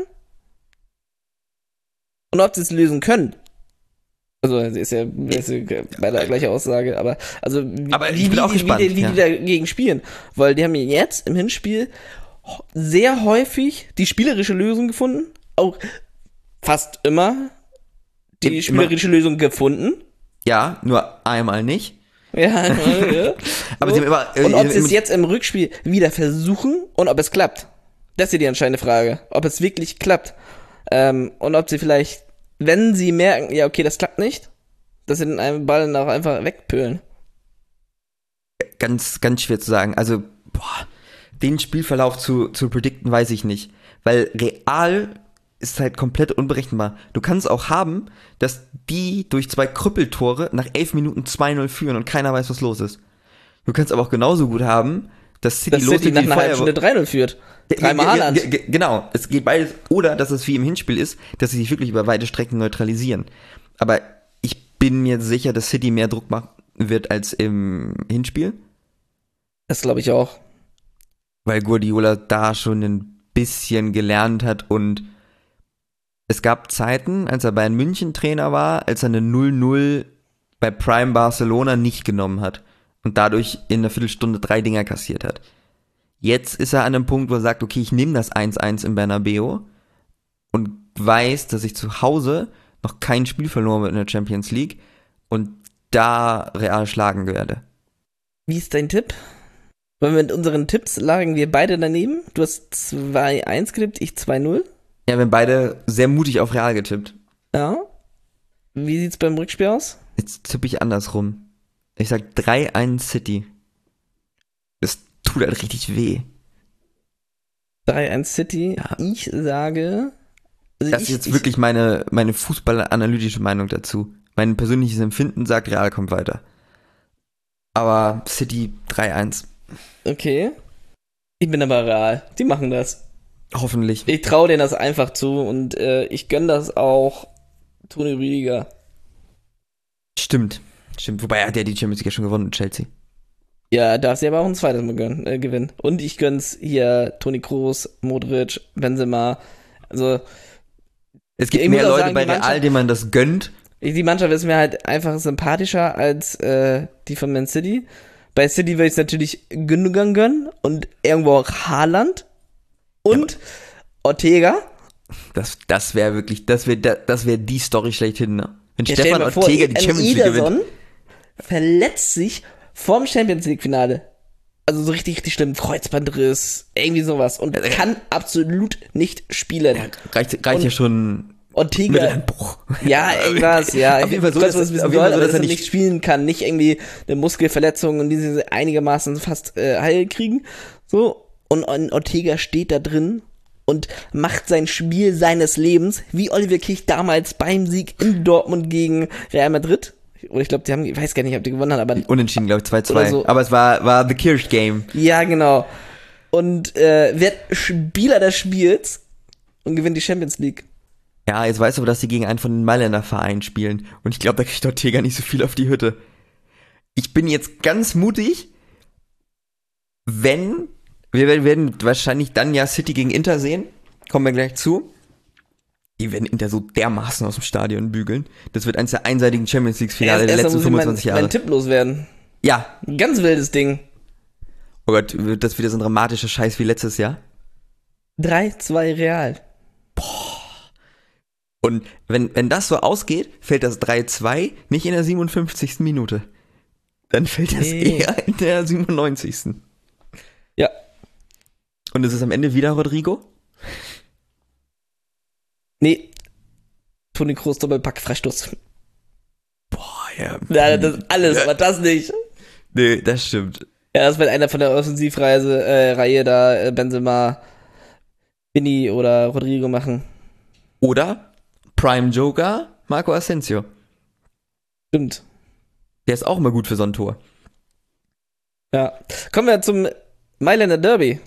Und ob sie es lösen können. Also, das ist ja, das ist ja bei der gleichen Aussage, aber, also, wie, Aber ich wie, bin wie, auch die- gespannt, wie, die- wie ja. die dagegen spielen. Weil die haben jetzt im Hinspiel sehr häufig die spielerische Lösung gefunden. Auch fast immer die Immer. spielerische Lösung gefunden. Ja, nur einmal nicht. Ja, ja. Aber So. sie haben immer, äh, Und ob sie sie haben es immer- jetzt im Rückspiel wieder versuchen und ob es klappt. Das ist die entscheidende Frage. Ob es wirklich klappt. Ähm, und ob sie vielleicht, wenn sie merken, ja, okay, das klappt nicht, dass sie den einen Ball dann auch einfach wegpölen. ganz, ganz schwer zu sagen. Also, boah, den Spielverlauf zu, zu predikten, weiß ich nicht. Weil Real ist halt komplett unberechenbar. Du kannst auch haben, dass die durch zwei Krüppeltore nach elf Minuten zwei null führen und keiner weiß, was los ist. Du kannst aber auch genauso gut haben, dass City Dass City loslegt nach wie einer halben Feuerwehr- Stunde drei null führt. Dreimal Ge- ge- Haaland. ge- ge- Genau, es geht beides. Oder dass es wie im Hinspiel ist, dass sie sich wirklich über weite Strecken neutralisieren. Aber ich bin mir sicher, dass City mehr Druck machen wird als im Hinspiel, Das glaube ich auch. weil Guardiola da schon ein bisschen gelernt hat und es gab Zeiten, als er Bayern München Trainer war, als er eine null null bei Prime Barcelona nicht genommen hat und dadurch in einer Viertelstunde drei Dinger kassiert hat. Jetzt ist er an einem Punkt, wo er sagt, okay, ich nehme das eins eins im Bernabeu und weiß, dass ich zu Hause noch kein Spiel verloren habe in der Champions League und da Real schlagen werde. Wie ist dein Tipp? Weil mit unseren Tipps lagen wir beide daneben. Du hast zwei eins getippt, ich zwei null. Ja, wir haben beide sehr mutig auf Real getippt. Ja. Wie sieht's beim Rückspiel aus? Jetzt tippe ich andersrum. Ich sag drei eins City. Das tut halt richtig weh. drei eins City. Ja. Ich sage... Also das ich, ist jetzt ich, wirklich meine, meine fußballanalytische Meinung dazu. Mein persönliches Empfinden sagt, Real kommt weiter. Aber City drei eins. Okay. Ich bin aber Real. Die machen das. Hoffentlich. Ich traue denen das einfach zu und äh, ich gönne das auch Toni Rüdiger. Stimmt. Stimmt. Wobei er hat ja die Champions League schon gewonnen mit Chelsea. Ja, darf sie aber auch ein zweites Mal gönnen, äh, gewinnen. Und ich gönn's hier Toni Kroos, Modric, Benzema. Also es gibt mehr Leute sagen, bei Real, denen man das gönnt. Die Mannschaft ist mir halt einfach sympathischer als äh, die von Man City. Bei City würde ich es natürlich Gündogan gönnen und irgendwo auch Haaland und ja, Ortega. Das, das wäre wirklich, das wäre das wär die Story schlechthin, ne? Wenn ja, Stefan Ortega vor, die Champions League gewinnt. Verletzt sich vorm Champions League Finale. Also so richtig, richtig schlimm. Kreuzbandriss, irgendwie sowas. Und ja, kann absolut nicht spielen. Ja, reicht reicht ja schon Ortega. Ja, irgendwas, ja. Auf jeden Fall so, dass, dass, auf jeden Fall so, dass er nicht spielen kann. Nicht irgendwie eine Muskelverletzung und diese einigermaßen fast äh, heil kriegen. So. Und, und Ortega steht da drin und macht sein Spiel seines Lebens, wie Oliver Kich damals beim Sieg in Dortmund gegen Real Madrid. Oder ich glaube, die haben, ich weiß gar nicht, ob die gewonnen haben, aber. Unentschieden, glaube ich, zwei zwei. So. Aber es war, war The Kirch Game. Ja, genau. Und äh, wird Spieler des Spiels und gewinnt die Champions League. Ja, jetzt weißt du aber, dass die gegen einen von den Mailänder Vereinen spielen. Und ich glaube, da kriegt Ortega nicht so viel auf die Hütte. Ich bin jetzt ganz mutig, wenn, wir werden wahrscheinlich dann ja City gegen Inter sehen, kommen wir gleich zu. Die werden Inter so dermaßen aus dem Stadion bügeln. Das wird eins der einseitigen Champions League-Finale der letzten fünfundzwanzig mein, Jahre. Mein Tipp loswerden. Ja. Ein ganz wildes Ding. Oh Gott, wird das wieder so ein dramatischer Scheiß wie letztes Jahr? drei zwei Real. Boah. Und wenn, wenn das so ausgeht, fällt das drei zwei nicht in der siebenundfünfzigsten Minute. Dann fällt das nee. eher in der siebenundneunzigsten Ja. Und ist es am Ende wieder Rodrigo? Nee. Toni Kroos Doppelpack Freistoß. Boah, ja. Ja, das alles, aber das nicht. Nee, das stimmt. Ja, das wird einer von der Offensivreise, äh, Reihe da, äh, Benzema, Vinny oder Rodrigo machen. Oder Prime Joker, Marco Asensio. Stimmt. Der ist auch immer gut für so ein Tor. Ja. Kommen wir zum Mailänder Derby.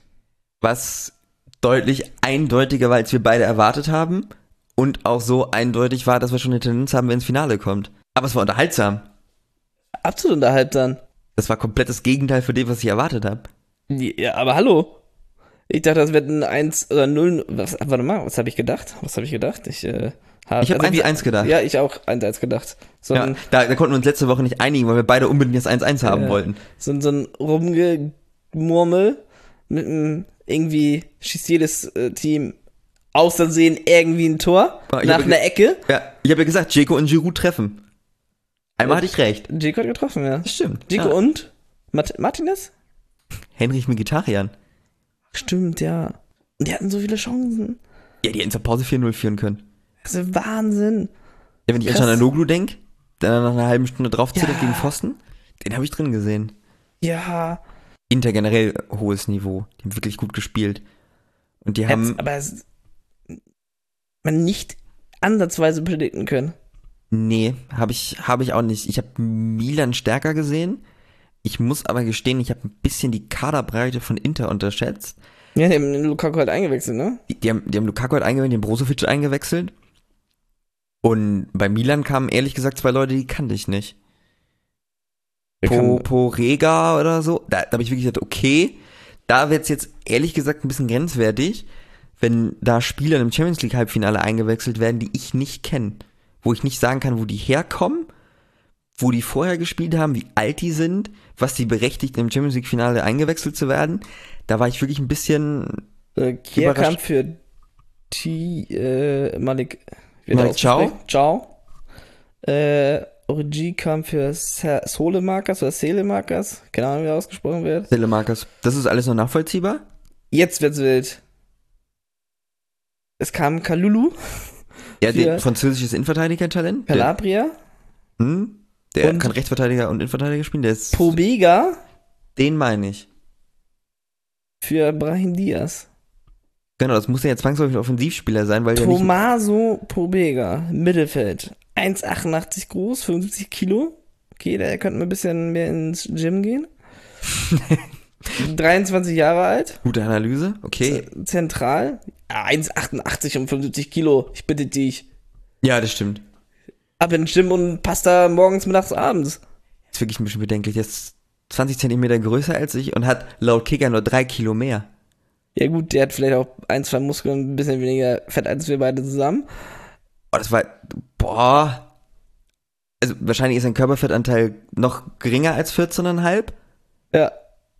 Was deutlich eindeutiger war, als wir beide erwartet haben. Und auch so eindeutig war, dass wir schon eine Tendenz haben, wenn ins Finale kommt. Aber es war unterhaltsam. Absolut unterhaltsam. Das war komplett das Gegenteil von dem, was ich erwartet habe. Ja, aber hallo. Ich dachte, das wird ein eins oder null. Was, warte mal, was habe ich gedacht? Was habe ich gedacht? Ich, äh, hab, ich habe also eins eins gedacht. Ja, ich auch eins eins gedacht. So ja, ein, da, da konnten wir uns letzte Woche nicht einigen, weil wir beide unbedingt das eins eins haben äh, wollten. So, so ein Rumgemurmel mit einem, irgendwie schießt jedes äh, Team aus Versehen irgendwie ein Tor ich nach einer Ecke. Ja, ich habe ja gesagt, Dzeko und Giroud treffen. Einmal hatte ich recht. Dzeko hat getroffen, ja. Das stimmt. Dzeko ja. und Mart- Martinez? Henrich Mkhitaryan. Stimmt, ja. Und die hatten so viele Chancen. Ja, die hätten zur Pause vier null führen können. Das ist Wahnsinn. Ja, wenn ich an Çalhanoğlu denke, der nach einer halben Stunde draufzieht ja. gegen Pfosten, den habe ich drin gesehen. Ja. Inter generell hohes Niveau. Die haben wirklich gut gespielt. Und die haben... Jetzt, aber es, man nicht ansatzweise predikten können. Nee, habe ich, hab ich auch nicht. Ich habe Milan stärker gesehen. Ich muss aber gestehen, ich habe ein bisschen die Kaderbreite von Inter unterschätzt. Ja, die haben den Lukaku halt eingewechselt, ne? Die, die, haben, die haben Lukaku halt eingewechselt, den Brozovic eingewechselt. Und bei Milan kamen ehrlich gesagt zwei Leute, die kannte ich nicht. Po, Porega oder so. Da, da habe ich wirklich gesagt, okay, da wird's jetzt ehrlich gesagt ein bisschen grenzwertig, wenn da Spieler im Champions League Halbfinale eingewechselt werden, die ich nicht kenne. Wo ich nicht sagen kann, wo die herkommen, wo die vorher gespielt haben, wie alt die sind, was die berechtigt, im Champions League Finale eingewechselt zu werden. Da war ich wirklich ein bisschen äh, Kier kam für T, äh, Malik, Malik Ciao. Ciao. Äh, Origi kam für Sa- Solemakers oder Selemakers. Keine Ahnung, wie er ausgesprochen wird. Telemarkers. Das ist alles noch nachvollziehbar? Jetzt wird's wild. Es kam Kalulu, Ja, Für- der französisches Innenverteidiger-Talent. Der, Calabria, hm? der Und- kann Rechtsverteidiger und Innenverteidiger spielen. Der ist, Pobega den meine ich. für Brahim Diaz. Genau, das muss ja zwangsläufig ein Offensivspieler sein, weil ja nicht... Tommaso Pobega, Mittelfeld. eins Komma achtundachtzig groß, fünfundsiebzig Kilo. Okay, der könnte mal ein bisschen mehr ins Gym gehen. dreiundzwanzig Jahre alt. Gute Analyse, okay. Z- Zentral. Ja, eins Komma achtundachtzig und fünfundsiebzig Kilo. Ich bitte dich. Ja, das stimmt. Ab in den Gym und Pasta morgens, mittags, abends. Ist wirklich ein bisschen bedenklich. Der ist zwanzig Zentimeter größer als ich und hat laut Kicker nur drei Kilo mehr. Ja gut, der hat vielleicht auch ein, zwei Muskeln, ein bisschen weniger Fett als wir beide zusammen. Oh, das war... Boah. Also wahrscheinlich ist sein Körperfettanteil noch geringer als vierzehn Komma fünf. Ja.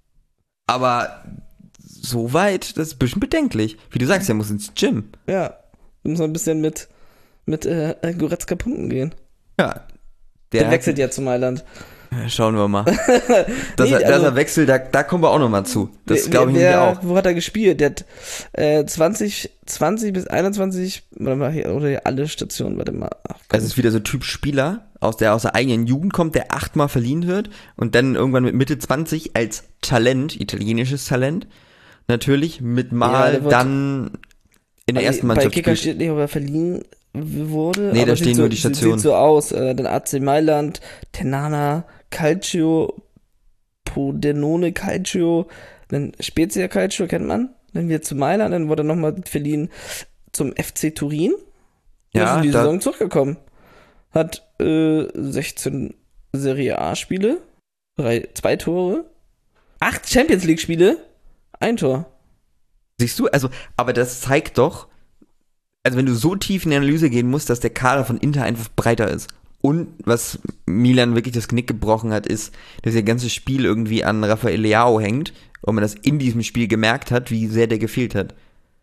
Aber so weit, das ist ein bisschen bedenklich. Wie du sagst, er muss ins Gym. Ja. Da muss man ein bisschen mit, mit äh, Goretzka punkten gehen. Ja. Der, hat- wechselt ja zu Mailand. Ja, schauen wir mal. Dass, Nee, er, dass also- er wechselt, da, da kommen wir auch nochmal zu. Das Wer- glaube ich wer- nämlich auch. Wo hat er gespielt? Der hat äh, zwanzig, zwanzig bis einundzwanzig, warte mal, hier, oder hier alle Stationen, warte mal. Ach, Gott. Es ist wieder so Typ Spieler, aus der aus der eigenen Jugend kommt, der achtmal verliehen wird und dann irgendwann mit Mitte zwanzig als Talent, italienisches Talent, natürlich mit Ja, Mal der wird- dann in der Bei- ersten Bei Mannschaft Kicker spielt. steht nicht, ob er verliehen wurde. Nee, aber da sieht stehen so, nur die sieht- Stationen. Sieht so aus. Äh, dann A C Mailand, Ternana, Calcio, Pordenone Calcio, dann Spezia Calcio, kennt man. Dann wieder zu Mailand, dann wurde er nochmal verliehen zum F C Turin. Ja, ist in die da- Saison zurückgekommen. Hat äh, sechzehn Serie A-Spiele, drei, zwei Tore, acht Champions League-Spiele, ein Tor. Siehst du, also, aber das zeigt doch, also wenn du so tief in die Analyse gehen musst, dass der Kader von Inter einfach breiter ist. Und was Milan wirklich das Genick gebrochen hat, ist, dass ihr ganzes Spiel irgendwie an Rafael Leao hängt und man das in diesem Spiel gemerkt hat, wie sehr der gefehlt hat.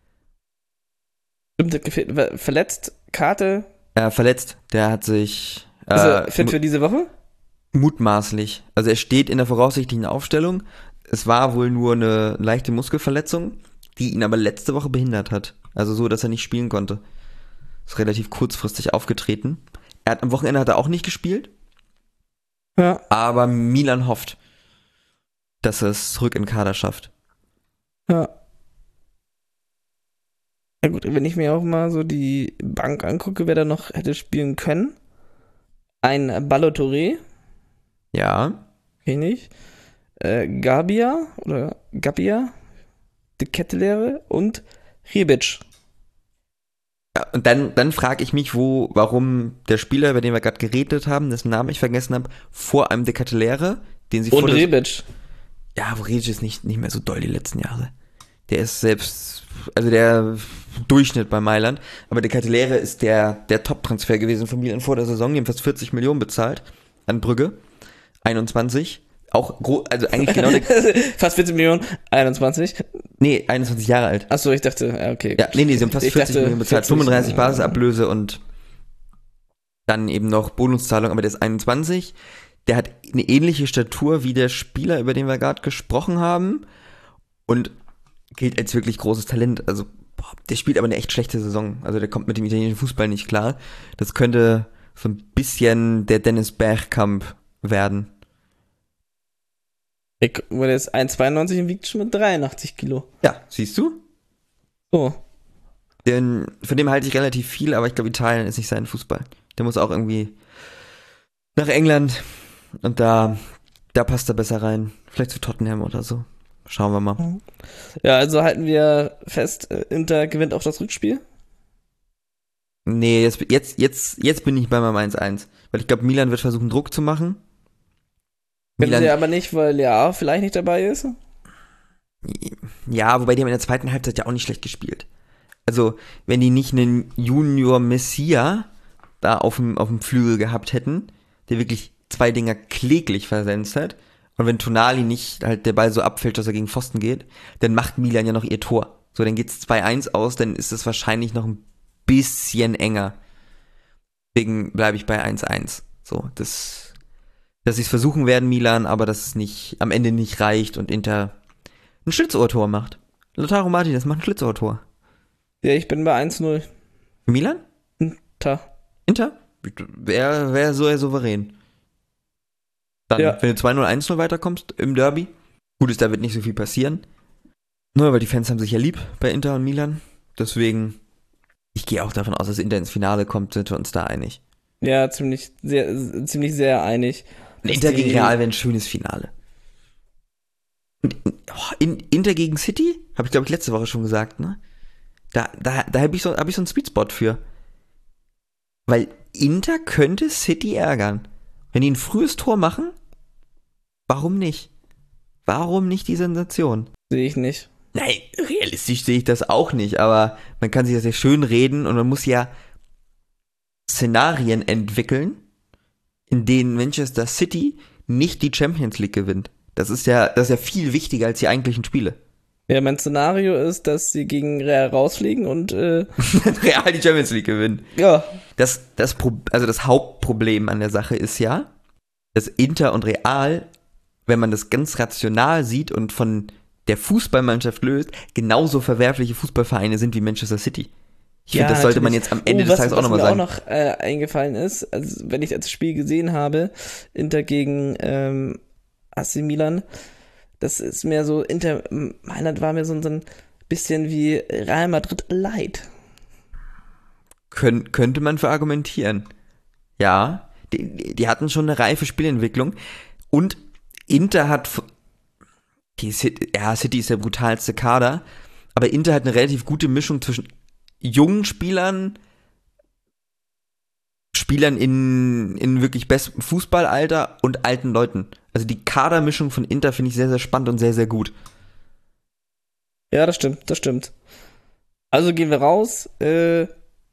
Stimmt, der gefehlt, war verletzt, Karte, Er verletzt, der hat sich äh, also fit für diese Woche? mutmaßlich, also er steht in der voraussichtlichen Aufstellung, es war wohl nur eine leichte Muskelverletzung, die ihn aber letzte Woche behindert hat. Also so, dass er nicht spielen konnte. Ist relativ kurzfristig aufgetreten. Er hat am Wochenende hat er auch nicht gespielt, Ja. aber Milan hofft, dass er es zurück in den Kader schafft. Ja. Ja gut, wenn ich mir auch mal so die Bank angucke, wer da noch hätte spielen können. Ein Ballo-Touré, Ja, kenn ich. Äh, Gabia oder Gabia, De Kettelehre und Rebic. Ja, und dann, dann frage ich mich, wo, warum der Spieler, über den wir gerade geredet haben, dessen Namen ich vergessen habe, vor einem De Kettelehre, den sie Und vor der- Rebic. Ja, wo Rebic ist nicht, nicht mehr so doll die letzten Jahre. Der ist selbst, also der Durchschnitt bei Mailand. Aber der Cattelere ist der, der Top-Transfer gewesen von Milan vor der Saison. Die haben fast vierzig Millionen bezahlt an Brügge. einundzwanzig. Auch, gro also eigentlich genau der, Fast vierzehn Millionen, einundzwanzig. nee, einundzwanzig Jahre alt. Achso, ich dachte, ja, okay. Ja, nee, nee, sie haben fast Ich vierzig dachte, Millionen bezahlt. vierzig, fünfunddreißig ja. Basisablöse und dann eben noch Bonuszahlung, aber der ist einundzwanzig. Der hat eine ähnliche Statur wie der Spieler, über den wir gerade gesprochen haben. Und gilt als wirklich großes Talent. Also, boah, der spielt aber eine echt schlechte Saison. Also, der kommt mit dem italienischen Fußball nicht klar. Das könnte so ein bisschen der Dennis Bergkamp werden. Ich, wo der ist eins Komma zweiundneunzig und wiegt schon mit dreiundachtzig Kilo. Ja, siehst du? So. Den, von dem halte ich relativ viel, aber ich glaube, Italien ist nicht sein Fußball. Der muss auch irgendwie nach England und da, da passt er besser rein. Vielleicht zu Tottenham oder so. Schauen wir mal. Ja, also halten wir fest, äh, Inter gewinnt auch das Rückspiel. Nee, jetzt, jetzt, jetzt, jetzt bin ich bei meinem eins eins. Weil ich glaube, Milan wird versuchen, Druck zu machen. Können Milan, sie aber nicht, weil ja vielleicht nicht dabei ist. ja, wobei die haben in der zweiten Halbzeit ja auch nicht schlecht gespielt. Also, wenn die nicht einen Junior Messia da auf dem, auf dem Flügel gehabt hätten, der wirklich zwei Dinger kläglich versenzt hat, und wenn Tonali nicht halt der Ball so abfällt, dass er gegen Pfosten geht, dann macht Milan ja noch ihr Tor. So, dann geht's zwei eins aus, dann ist es wahrscheinlich noch ein bisschen enger. Deswegen bleibe ich bei eins eins. So, das, dass sie es versuchen werden, Milan, aber dass es nicht, am Ende nicht reicht und Inter ein Schlitzohrtor macht. Lautaro Martinez macht ein Schlitzohrtor. Ja, ich bin bei eins null. Milan? Inter. Inter? Wäre wär so souverän. Dann, Ja. wenn du zwei null, eins null weiterkommst im Derby. Gut ist, da wird nicht so viel passieren. Nur, weil die Fans haben sich ja lieb bei Inter und Milan. Deswegen, ich gehe auch davon aus, dass Inter ins Finale kommt, sind wir uns da einig. Ja, ziemlich sehr, ziemlich sehr einig. Und Inter gegen Real wäre ein schönes Finale. Und, oh, in, Inter gegen City? Habe ich, glaube ich, letzte Woche schon gesagt, ne? Da, da, da habe ich, so, hab ich so einen Sweetspot für. Weil Inter könnte City ärgern. Wenn die ein frühes Tor machen, warum nicht? Warum nicht die Sensation? Sehe ich nicht. Nein, realistisch sehe ich das auch nicht, aber man kann sich das ja schön reden und man muss ja Szenarien entwickeln, in denen Manchester City nicht die Champions League gewinnt. Das ist ja, das ist ja viel wichtiger als die eigentlichen Spiele. Ja, mein Szenario ist, dass sie gegen Real rausfliegen und äh, Real die Champions League gewinnen. ja. Das, das, Pro- also das Hauptproblem an der Sache ist ja, dass Inter und Real, wenn man das ganz rational sieht und von der Fußballmannschaft löst, genauso verwerfliche Fußballvereine sind wie Manchester City. Ich Ja, finde, das sollte man natürlich. jetzt am Ende Oh, des was, Tages auch was nochmal mir sagen. auch noch äh, eingefallen ist, also wenn ich das Spiel gesehen habe, Inter gegen ähm, A C Milan, das ist mehr so, Inter Mailand war mir so, so ein bisschen wie Real Madrid Light. Kön- könnte man verargumentieren. Ja, die, die hatten schon eine reife Spielentwicklung und Inter hat, f- die City, ja, City ist der brutalste Kader, aber Inter hat eine relativ gute Mischung zwischen jungen Spielern, Spielern in, in wirklich bestem Fußballalter und alten Leuten. Also die Kadermischung von Inter finde ich sehr, sehr spannend und sehr, sehr gut. Ja, das stimmt, das stimmt. Also gehen wir raus. Äh,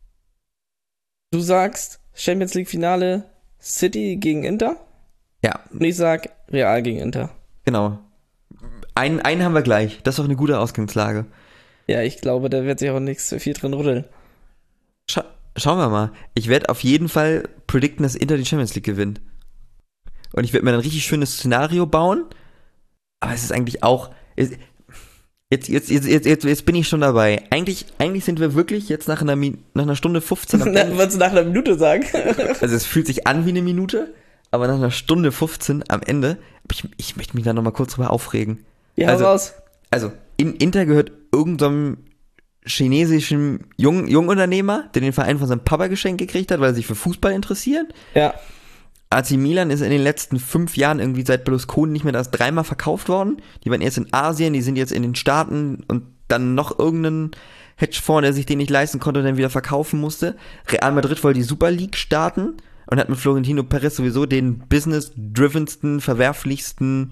du sagst Champions League Finale City gegen Inter Ja, und ich sag Real gegen Inter. genau. Einen, einen haben wir gleich. Das ist doch eine gute Ausgangslage. Ja, ich glaube, da wird sich auch nichts viel drin rütteln. Scha- schauen wir mal. Ich werde auf jeden Fall predikten, dass Inter die Champions League gewinnt. Und ich werde mir ein richtig schönes Szenario bauen. Aber es ist eigentlich auch. Jetzt, jetzt, jetzt, jetzt, jetzt, jetzt bin ich schon dabei. Eigentlich, eigentlich sind wir wirklich jetzt nach einer, Mi- nach einer Stunde fünfzehn am Ende. Wolltest du nach einer Minute sagen? Also es fühlt sich an wie eine Minute, aber nach einer Stunde fünfzehn am Ende. Ich, ich möchte mich da nochmal kurz drüber aufregen. Ja, Also- raus. Also, in, Inter gehört irgendeinem chinesischen Jung, Jungunternehmer, der den Verein von seinem Papa geschenkt gekriegt hat, weil er sich für Fußball interessiert. Ja. A C Milan ist in den letzten fünf Jahren irgendwie seit Berlusconi nicht mehr das dreimal verkauft worden. Die waren erst in Asien, die sind jetzt in den Staaten und dann noch irgendein Hedgefonds, der sich den nicht leisten konnte und dann wieder verkaufen musste. Real Madrid wollte die Super League starten und hat mit Florentino Perez sowieso den business-drivensten, verwerflichsten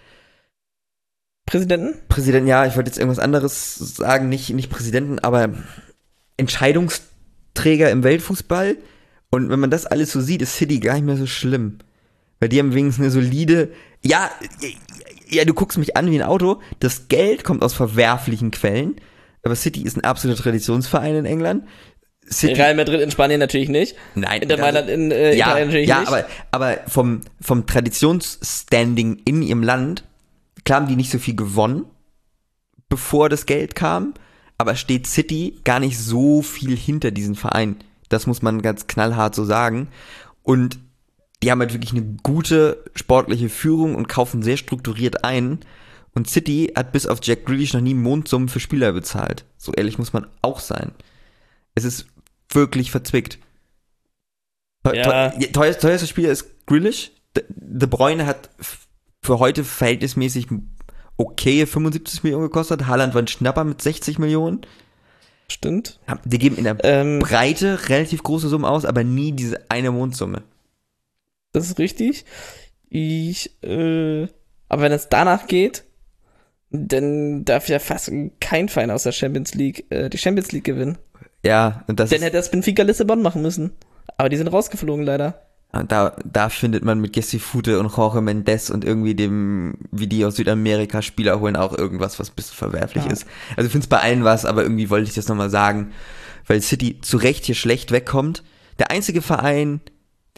Präsidenten? Präsidenten, ja, ich wollte jetzt irgendwas anderes sagen, nicht, nicht Präsidenten, aber Entscheidungsträger im Weltfußball. Und wenn man das alles so sieht, ist City gar nicht mehr so schlimm. Weil die haben wenigstens eine solide, ja, ja, du guckst mich an wie ein Auto, das Geld kommt aus verwerflichen Quellen, aber City ist ein absoluter Traditionsverein in England. City, Real Madrid in Spanien natürlich nicht. nein, Inter Mailand in äh, ja, Italien natürlich ja, nicht. aber, aber vom, vom Traditionsstanding in ihrem Land, klar haben die nicht so viel gewonnen, bevor das Geld kam, aber steht City gar nicht so viel hinter diesen Verein. Das muss man ganz knallhart so sagen. Und die haben halt wirklich eine gute sportliche Führung und kaufen sehr strukturiert ein. Und City hat bis auf Jack Grealish noch nie Mondsummen für Spieler bezahlt. So ehrlich muss man auch sein. Es ist wirklich verzwickt. Teu- Ja. teu- Teuerster, teuerster Spieler ist Grealish. De, De Bruyne hat f- für heute verhältnismäßig okay fünfundsiebzig Millionen gekostet. Haaland war ein Schnapper mit sechzig Millionen. Stimmt. Die geben in der Ähm, Breite relativ große Summen aus, aber nie diese eine Mondsumme. das ist richtig. Ich, äh, aber wenn es danach geht, dann darf ja fast kein Verein aus der Champions League äh, die Champions League gewinnen. Ja, und das Dann ist, hätte das Benfica Lissabon machen müssen. Aber die sind rausgeflogen leider. und da, da findet man mit Gessi-Fute und Jorge Mendes und irgendwie dem, wie die aus Südamerika Spieler holen, auch irgendwas, was ein bisschen verwerflich Ja. ist. Also ich finde es bei allen was, aber irgendwie wollte ich das nochmal sagen, weil City zu Recht hier schlecht wegkommt. Der einzige Verein,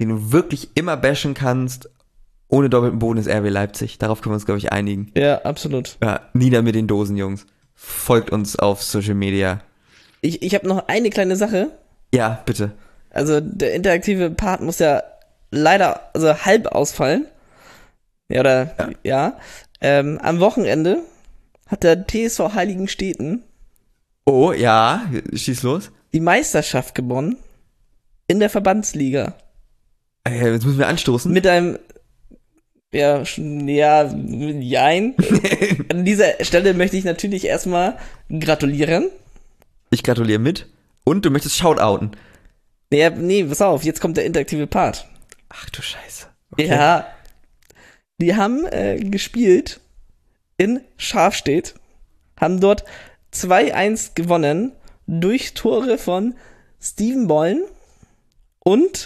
den du wirklich immer bashen kannst, ohne doppelten Boden, ist R B Leipzig. Darauf können wir uns, glaube ich, einigen. Ja, absolut. Ja, nieder mit den Dosen, Jungs. Folgt uns auf Social Media. Ich, ich habe noch eine kleine Sache. Ja, bitte. Also der interaktive Part muss ja leider also halb ausfallen. Ja, oder, ja. ja. Ähm, am Wochenende hat der T S V Heiligensteten Oh, ja, schieß los. die Meisterschaft gewonnen in der Verbandsliga. Äh, jetzt müssen wir anstoßen. Mit einem, ja, sch- ja, jein. An dieser Stelle möchte ich natürlich erstmal gratulieren. Ich gratuliere mit. Und du möchtest shoutouten. Nee, nee, pass auf, jetzt kommt der interaktive Part. Ach du Scheiße. Okay. Ja, die haben äh, gespielt in Scharfstedt, haben dort zwei eins gewonnen durch Tore von Steven Bollen und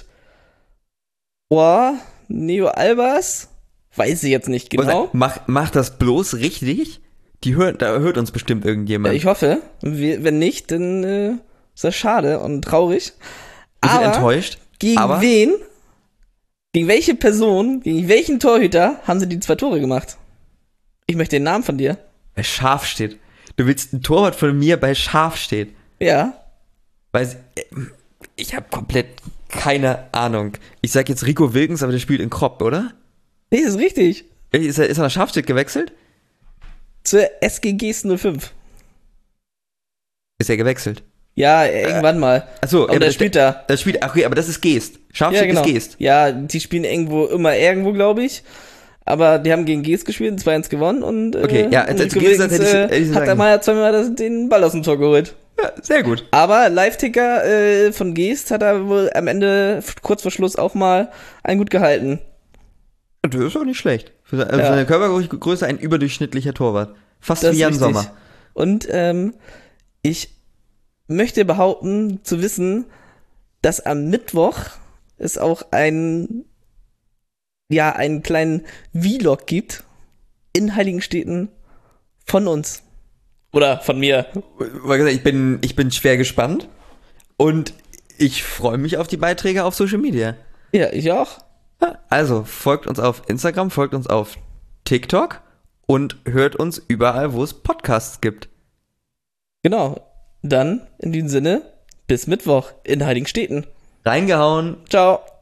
oh, Neo Albers, weiß ich jetzt nicht genau. Mach, mach das bloß richtig. Die hört, da hört uns bestimmt irgendjemand. Ja, ich hoffe, wir- wenn nicht, dann äh, ist das schade und traurig. Wir sind Aber enttäuscht. gegen aber wen, gegen welche Person, gegen welchen Torhüter haben sie die zwei Tore gemacht? Ich möchte den Namen von dir. bei Scharf steht. Du willst ein Torwart von mir bei Scharf steht. Ja. Weil sie- ich habe komplett keine Ahnung. Ich sag jetzt Rico Wilkens, aber der spielt in Kropp, oder? Nee, das ist richtig. Ist er, ist er nach Scharfstedt gewechselt? Zur S G G null fünf. Ist er gewechselt? Ja, irgendwann mal. Achso, Und der spielt da. Das spielt, ach, okay, aber das ist Geest. Scharfstedt Ja, genau. ist Geest. Ja, die spielen irgendwo, immer irgendwo, glaube ich. Aber die haben gegen Geest gespielt, zwei eins gewonnen und äh, Okay, ja, und als Rico Geest hätte ich- Wilkens, äh, hätte ich hat sagen- da mal zweimal das, den Ball aus dem Tor geholt. Ja, sehr gut. Aber Live-Ticker äh, von Geest hat er wohl am Ende kurz vor Schluss auch mal einen gut gehalten. Das ist auch nicht schlecht. Für seine, also Ja. seine Körpergröße ein überdurchschnittlicher Torwart. Fast Das wie ist Jan richtig. Sommer. Und ähm, ich möchte behaupten, zu wissen, dass am Mittwoch es auch ein, ja, einen kleinen Vlog gibt in Heiligensteten von uns. Oder von mir. Wie gesagt, ich bin, ich bin schwer gespannt und ich freue mich auf die Beiträge auf Social Media. Ja, ich auch. Also folgt uns auf Instagram, folgt uns auf TikTok und hört uns überall, wo es Podcasts gibt. Genau. Dann, in diesem Sinne, bis Mittwoch in Heiligensteten. Reingehauen. Ciao.